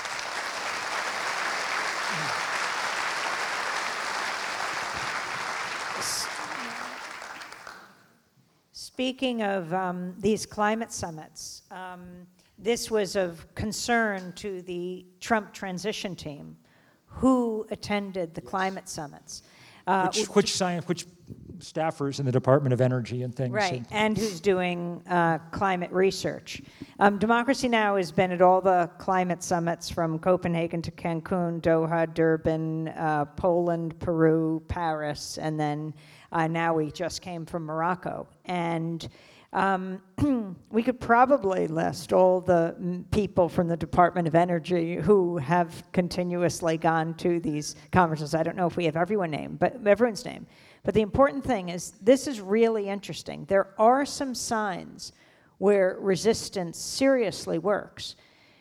speaking of um, these climate summits, um, this was of concern to the Trump transition team, who attended the climate summits. Uh, Which, which science, which staffers in the Department of Energy and things. Right, and- and who's doing uh, climate research. Um, Democracy Now! Has been at all the climate summits from Copenhagen to Cancun, Doha, Durban, uh, Poland, Peru, Paris, and then uh, now we just came from Morocco. And um, we could probably list all the mm, people from the Department of Energy who have continuously gone to these conferences. I don't know if we have everyone named, but everyone's name. But the important thing is, this is really interesting. There are some signs where resistance seriously works.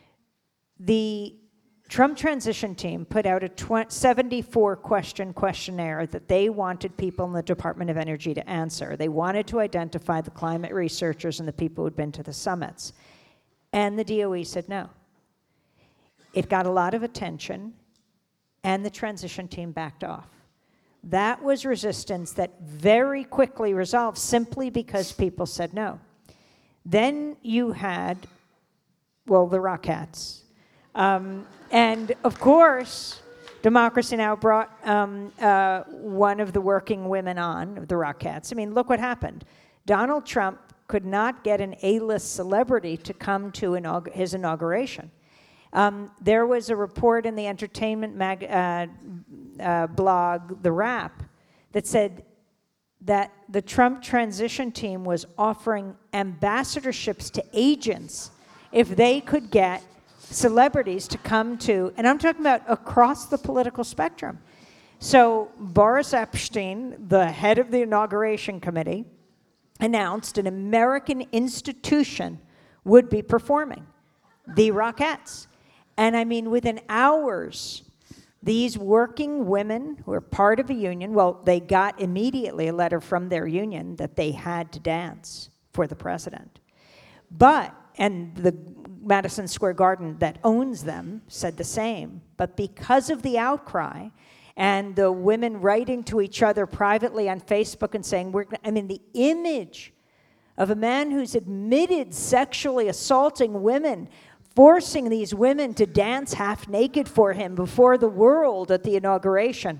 The Trump transition team put out a seventy-four question questionnaire that they wanted people in the Department of Energy to answer. They wanted to identify the climate researchers and the people who'd been to the summits. And the D O E said no. It got a lot of attention, and the transition team backed off. That was resistance that very quickly resolved simply because people said no. Then you had, well, the Rockettes. Um, and of course, Democracy Now! Brought um, uh, one of the working women on, the Rockettes. I mean, look what happened. Donald Trump could not get an A-list celebrity to come to inaug- his inauguration. Um, there was a report in the entertainment mag- uh, uh, blog, The Wrap, that said that the Trump transition team was offering ambassadorships to agents if they could get celebrities to come to, and I'm talking about across the political spectrum. So Boris Epstein, the head of the inauguration committee, announced an American institution would be performing, the Rockettes. And I mean, within hours, these working women who are part of a union, well, they got immediately a letter from their union that they had to dance for the president. But, and the Madison Square Garden that owns them said the same, but because of the outcry and the women writing to each other privately on Facebook and saying, we're, I mean, the image of a man who's admitted sexually assaulting women, forcing these women to dance half naked for him before the world at the inauguration,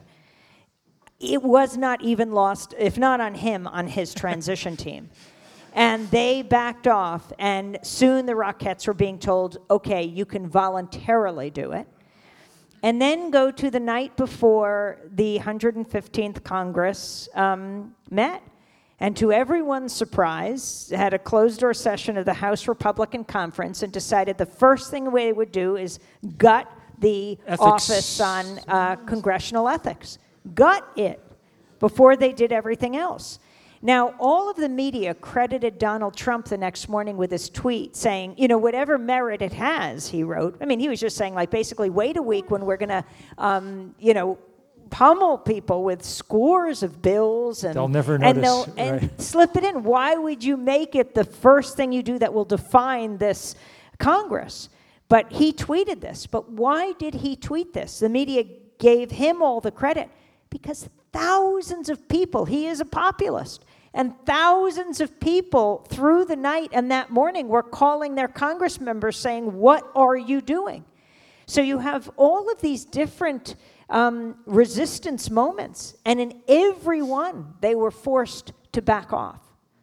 it was not even lost, if not on him, on his transition team. And they backed off, and soon the Rockettes were being told, okay, you can voluntarily do it. And then go to the night before the one hundred fifteenth Congress um, met. And to everyone's surprise, had a closed-door session of the House Republican Conference and decided the first thing they would do is gut the Ethics. Office on uh, Congressional Ethics. Gut it before they did everything else. Now, all of the media credited Donald Trump the next morning with his tweet saying, you know, whatever merit it has, he wrote. I mean, he was just saying, like, basically, wait a week when we're going to, um, you know, pummel people with scores of bills. And They'll never and notice, they'll, and right. slip it in. Why would you make it the first thing you do that will define this Congress? But he tweeted this. But why did he tweet this? The media gave him all the credit because thousands of people, he is a populist, and thousands of people through the night and that morning were calling their Congress members saying, what are you doing? So you have all of these different um, resistance moments, and in every one, they were forced to back off.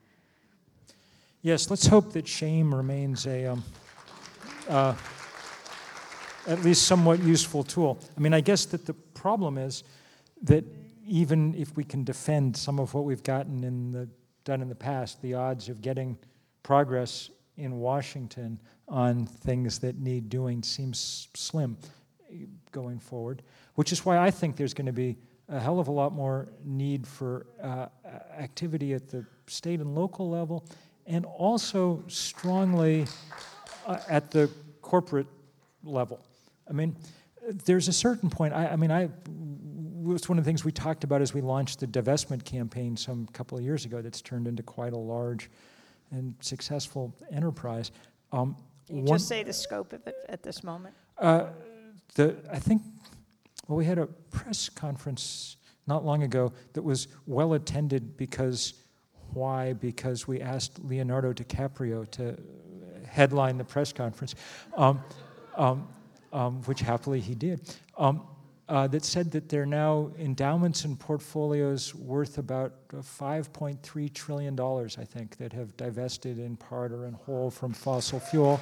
Yes, let's hope that shame remains a um, uh, at least somewhat useful tool. I mean, I guess that the problem is that even if we can defend some of what we've gotten in the done in the past, the odds of getting progress in Washington on things that need doing seems slim going forward, which is why I think there's going to be a hell of a lot more need for uh, activity at the state and local level, and also strongly uh, at the corporate level. I mean, there's a certain point, I, I mean, I, it's one of the things we talked about as we launched the divestment campaign some couple of years ago that's turned into quite a large and successful enterprise. Um, Can you one, just say the scope of it at this moment? Uh, the, I think, well, we had a press conference not long ago that was well attended because, why? Because we asked Leonardo DiCaprio to headline the press conference, um, um, um, which happily he did, um, uh, that said that there are now endowments and portfolios worth about five point three trillion dollars, I think, that have divested in part or in whole from fossil fuel,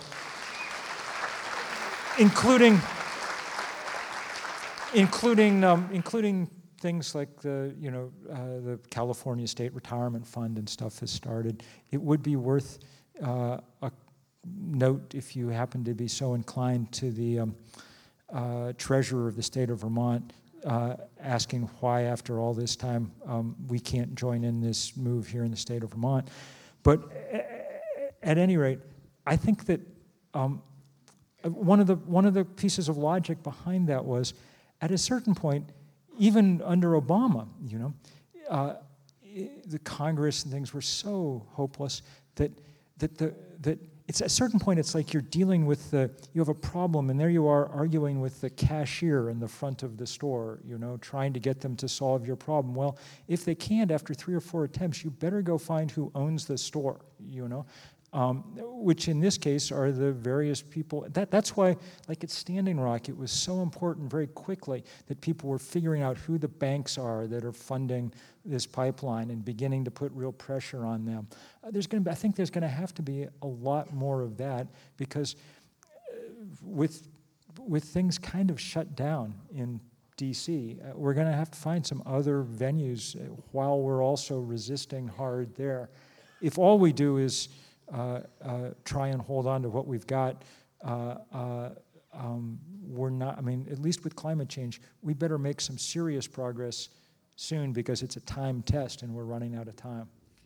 including including um, including things like the you know uh, the California State Retirement Fund and stuff has started. It would be worth uh, a note if you happen to be so inclined to the um, uh, treasurer of the state of Vermont uh, asking why, after all this time, um, we can't join in this move here in the state of Vermont. But at any rate, I think that um, one of the one of the pieces of logic behind that was, at a certain point, even under Obama, you know, uh, the Congress and things were so hopeless that that the that it's at a certain point it's like you're dealing with the you have a problem and there you are arguing with the cashier in the front of the store, you know, trying to get them to solve your problem. Well, if they can't after three or four attempts, you better go find who owns the store, you know. Um, which in this case are the various people. That, that's why, like at Standing Rock, it was so important very quickly that people were figuring out who the banks are that are funding this pipeline and beginning to put real pressure on them. Uh, there's going to be, I think there's going to have to be a lot more of that because uh, with with things kind of shut down in D C, uh, we're going to have to find some other venues uh, while we're also resisting hard there. If all we do is Uh, uh, try and hold on to what we've got, uh, uh, um, we're not, I mean, at least with climate change, we better make some serious progress soon because it's a time test and we're running out of time.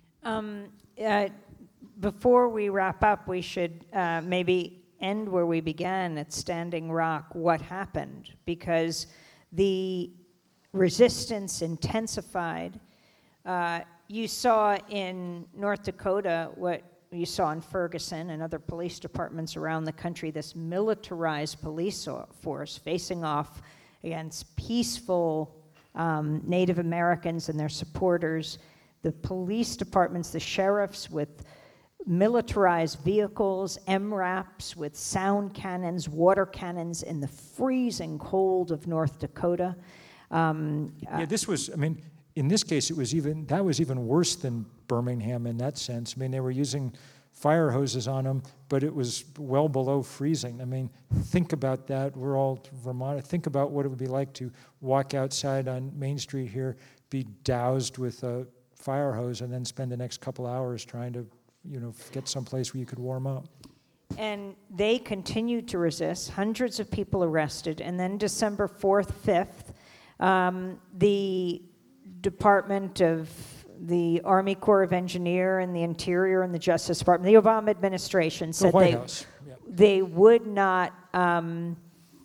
Um, uh, before we wrap up, we should uh, maybe end where we began at Standing Rock, what happened, because the resistance intensified. Uh, you saw in North Dakota what you saw in Ferguson and other police departments around the country, this militarized police force facing off against peaceful um, Native Americans and their supporters. The police departments, the sheriffs with militarized vehicles, M RAPs with sound cannons, water cannons in the freezing cold of North Dakota. Um, yeah, this was, I mean, in this case, it was even, that was even worse than Birmingham in that sense. I mean, they were using fire hoses on them, but it was well below freezing. I mean, think about that. We're all Vermont. Think about what it would be like to walk outside on Main Street here, be doused with a fire hose, and then spend the next couple hours trying to, you know, get someplace where you could warm up. And they continued to resist, hundreds of people arrested, and then December fourth, fifth, um, the Department of the Army Corps of Engineer and the Interior and the Justice Department, the Obama administration said the White they, House. Yeah. they would not um,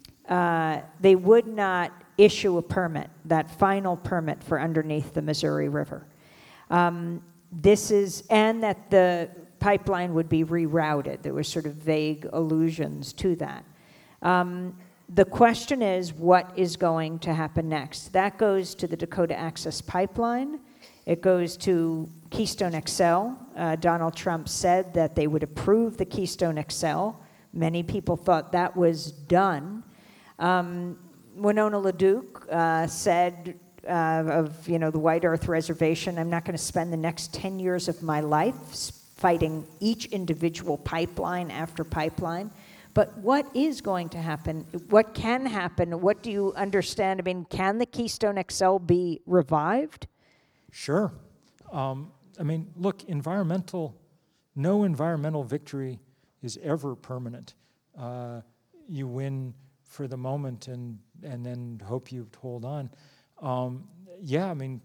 uh, they would not issue a permit, that final permit for underneath the Missouri River. Um, this is, and that the pipeline would be rerouted. There were sort of vague allusions to that. Um, The question is, what is going to happen next? That goes to the Dakota Access Pipeline. It goes to Keystone X L. Uh, Donald Trump said that they would approve the Keystone X L. Many people thought that was done. Um, Winona LaDuke uh, said uh, of you know the White Earth Reservation, I'm not going to spend the next ten years of my life fighting each individual pipeline after pipeline. But what is going to happen? What can happen? What do you understand? I mean, can the Keystone X L be revived? Sure. Um, I mean, look, environmental, no environmental victory is ever permanent. Uh, you win for the moment and and then hope you hold on. Um, yeah, I mean,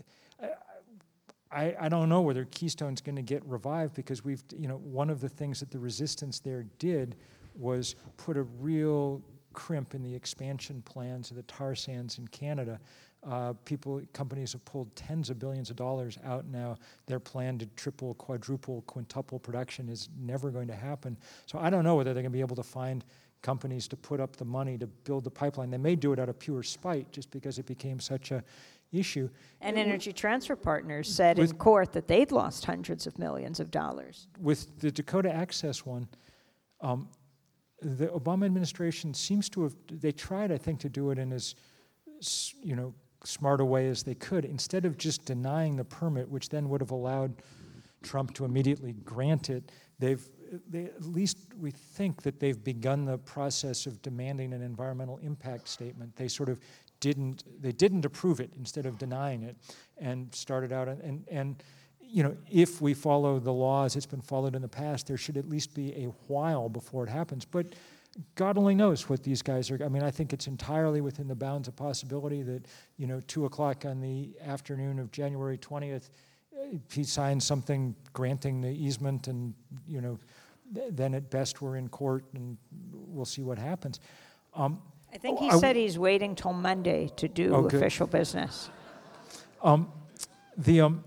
I, I don't know whether Keystone's going to get revived because we've, you know, one of the things that the resistance there did was put a real crimp in the expansion plans of the tar sands in Canada. Uh, people, companies have pulled tens of billions of dollars out now. Their plan to triple, quadruple, quintuple production is never going to happen. So I don't know whether they're going to be able to find companies to put up the money to build the pipeline. They may do it out of pure spite just because it became such a issue. And Energy Transfer Partners said with, in court that they'd lost hundreds of millions of dollars. With the Dakota Access one, um, the Obama administration seems to have, they tried, I think, to do it in as, you know, smart a way as they could, instead of just denying the permit, which then would have allowed Trump to immediately grant it. They've, they, at least we think that they've begun the process of demanding an environmental impact statement. They sort of didn't, they didn't approve it instead of denying it, and started out, and, and, and you know, if we follow the law as it's been followed in the past, there should at least be a while before it happens. But God only knows what these guys are. I mean, I think it's entirely within the bounds of possibility that, you know, two o'clock on the afternoon of January twentieth, he signs something granting the easement, and, you know, th- then at best we're in court and we'll see what happens. Um, I think he I, said he's waiting till Monday to do oh, official business. Um, the, um,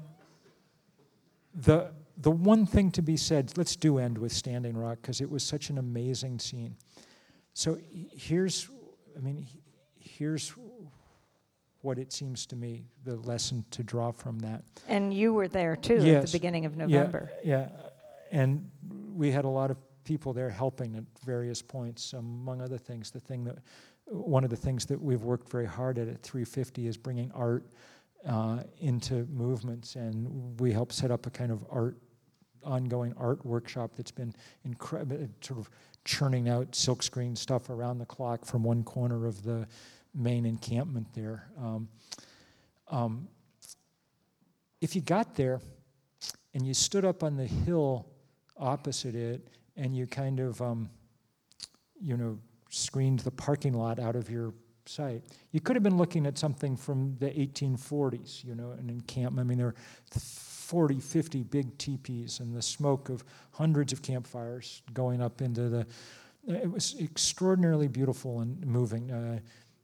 the, the one thing to be said, let's do end with Standing Rock, because it was such an amazing scene. So here's, I mean, here's what it seems to me, the lesson to draw from that. And you were there too yes. at the beginning of November. Yeah, yeah, and we had a lot of people there helping at various points. Among other things, the thing that, one of the things that we've worked very hard at at three fifty is bringing art uh, into movements, and we helped set up a kind of art, ongoing art workshop that's been incredible, sort of churning out silkscreen stuff around the clock from one corner of the main encampment there. Um, um, if you got there and you stood up on the hill opposite it and you kind of, um, you know, screened the parking lot out of your sight, you could have been looking at something from the eighteen forties, you know, an encampment. I mean, there were forty, fifty big teepees and the smoke of hundreds of campfires going up into the, it was extraordinarily beautiful and moving. Uh,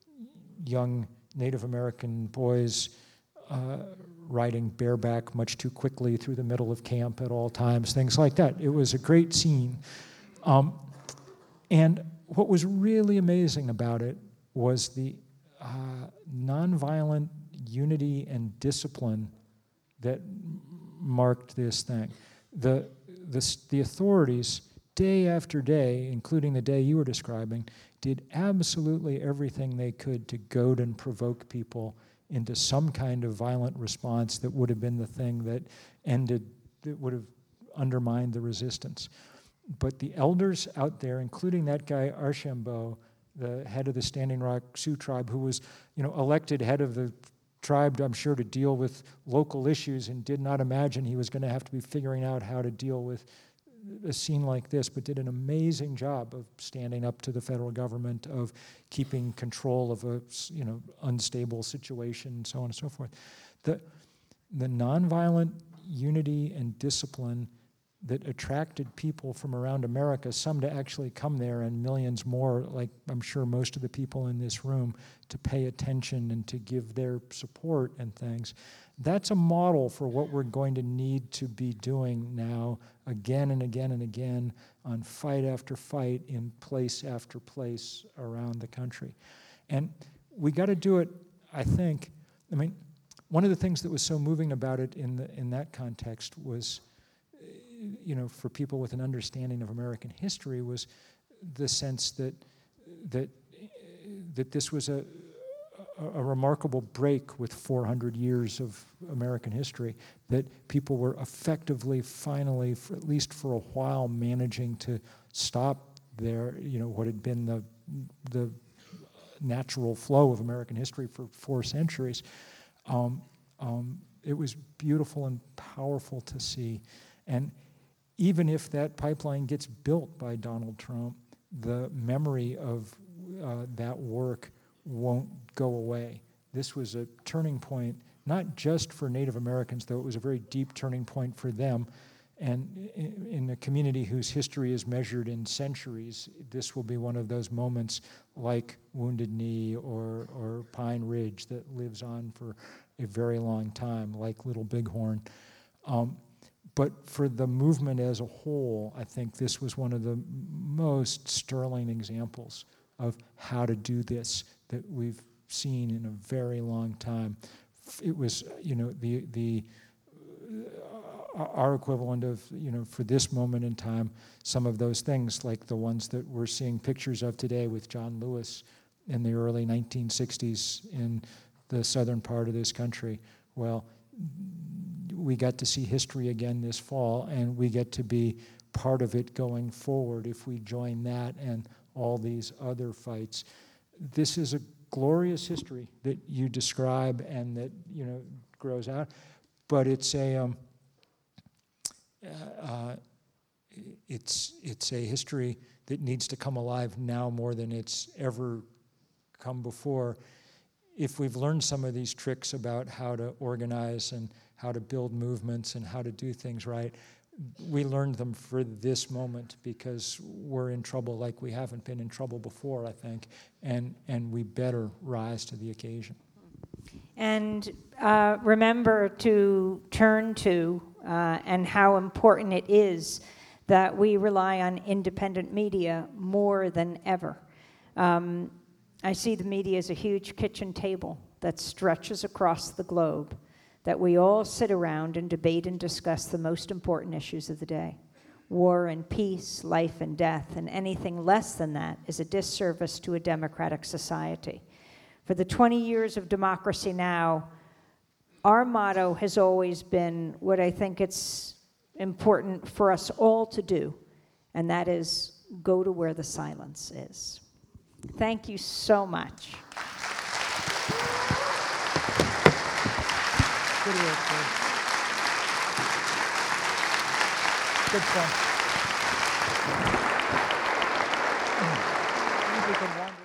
young Native American boys uh, riding bareback much too quickly through the middle of camp at all times, things like that. It was a great scene. Um, and what was really amazing about it was the uh, nonviolent unity and discipline that marked this thing. The, the, the authorities, day after day, including the day you were describing, did absolutely everything they could to goad and provoke people into some kind of violent response that would have been the thing that ended, that would have undermined the resistance. But the elders out there, including that guy Archambault, the head of the Standing Rock Sioux tribe, who was, you know, elected head of the tribe, I'm sure, to deal with local issues, and did not imagine he was going to have to be figuring out how to deal with a scene like this, but did an amazing job of standing up to the federal government, of keeping control of a, you know, unstable situation, and so on and so forth. The, the nonviolent unity and discipline that attracted people from around America, some to actually come there, and millions more, like I'm sure most of the people in this room, to pay attention and to give their support and things. That's a model for what we're going to need to be doing now, again and again and again, on fight after fight, in place after place around the country. And we got to do it, I think. I mean, one of the things that was so moving about it in the in that context was, you know, for people with an understanding of American history, was the sense that that that this was a a remarkable break with four hundred years of American history, that people were effectively, finally, for at least for a while, managing to stop their, you know, what had been the the natural flow of American history for four centuries. Um, um, it was beautiful and powerful to see. And even if that pipeline gets built by Donald Trump, the memory of uh, that work won't go away. This was a turning point, not just for Native Americans, though it was a very deep turning point for them, And in, in a community whose history is measured in centuries, this will be one of those moments like Wounded Knee or, or Pine Ridge that lives on for a very long time, like Little Bighorn. Um, but for the movement as a whole, I think this was one of the most sterling examples of how to do this that we've seen in a very long time. It was, you know, the the uh, our equivalent of, you know, for this moment in time, some of those things like the ones that we're seeing pictures of today with John Lewis in the early nineteen sixties in the southern part of this country. Well, we got to see history again this fall, and we get to be part of it going forward if we join that and all these other fights. This is a glorious history that you describe and that, you know, grows out, but it's a um, uh, it's it's a history that needs to come alive now more than it's ever come before. If we've learned some of these tricks about how to organize and how to build movements and how to do things right, we learned them for this moment because we're in trouble like we haven't been in trouble before, I think, and, and we better rise to the occasion. And uh, remember to turn to uh, and how important it is that we rely on independent media more than ever. Um, I see the media as a huge kitchen table that stretches across the globe, that we all sit around and debate and discuss the most important issues of the day. War and peace, life and death, and anything less than that is a disservice to a democratic society. For the twenty years of Democracy Now!, our motto has always been what I think it's important for us all to do, and that is go to where the silence is. Thank you so much. Good work, Dave. Good fun. I think we can wind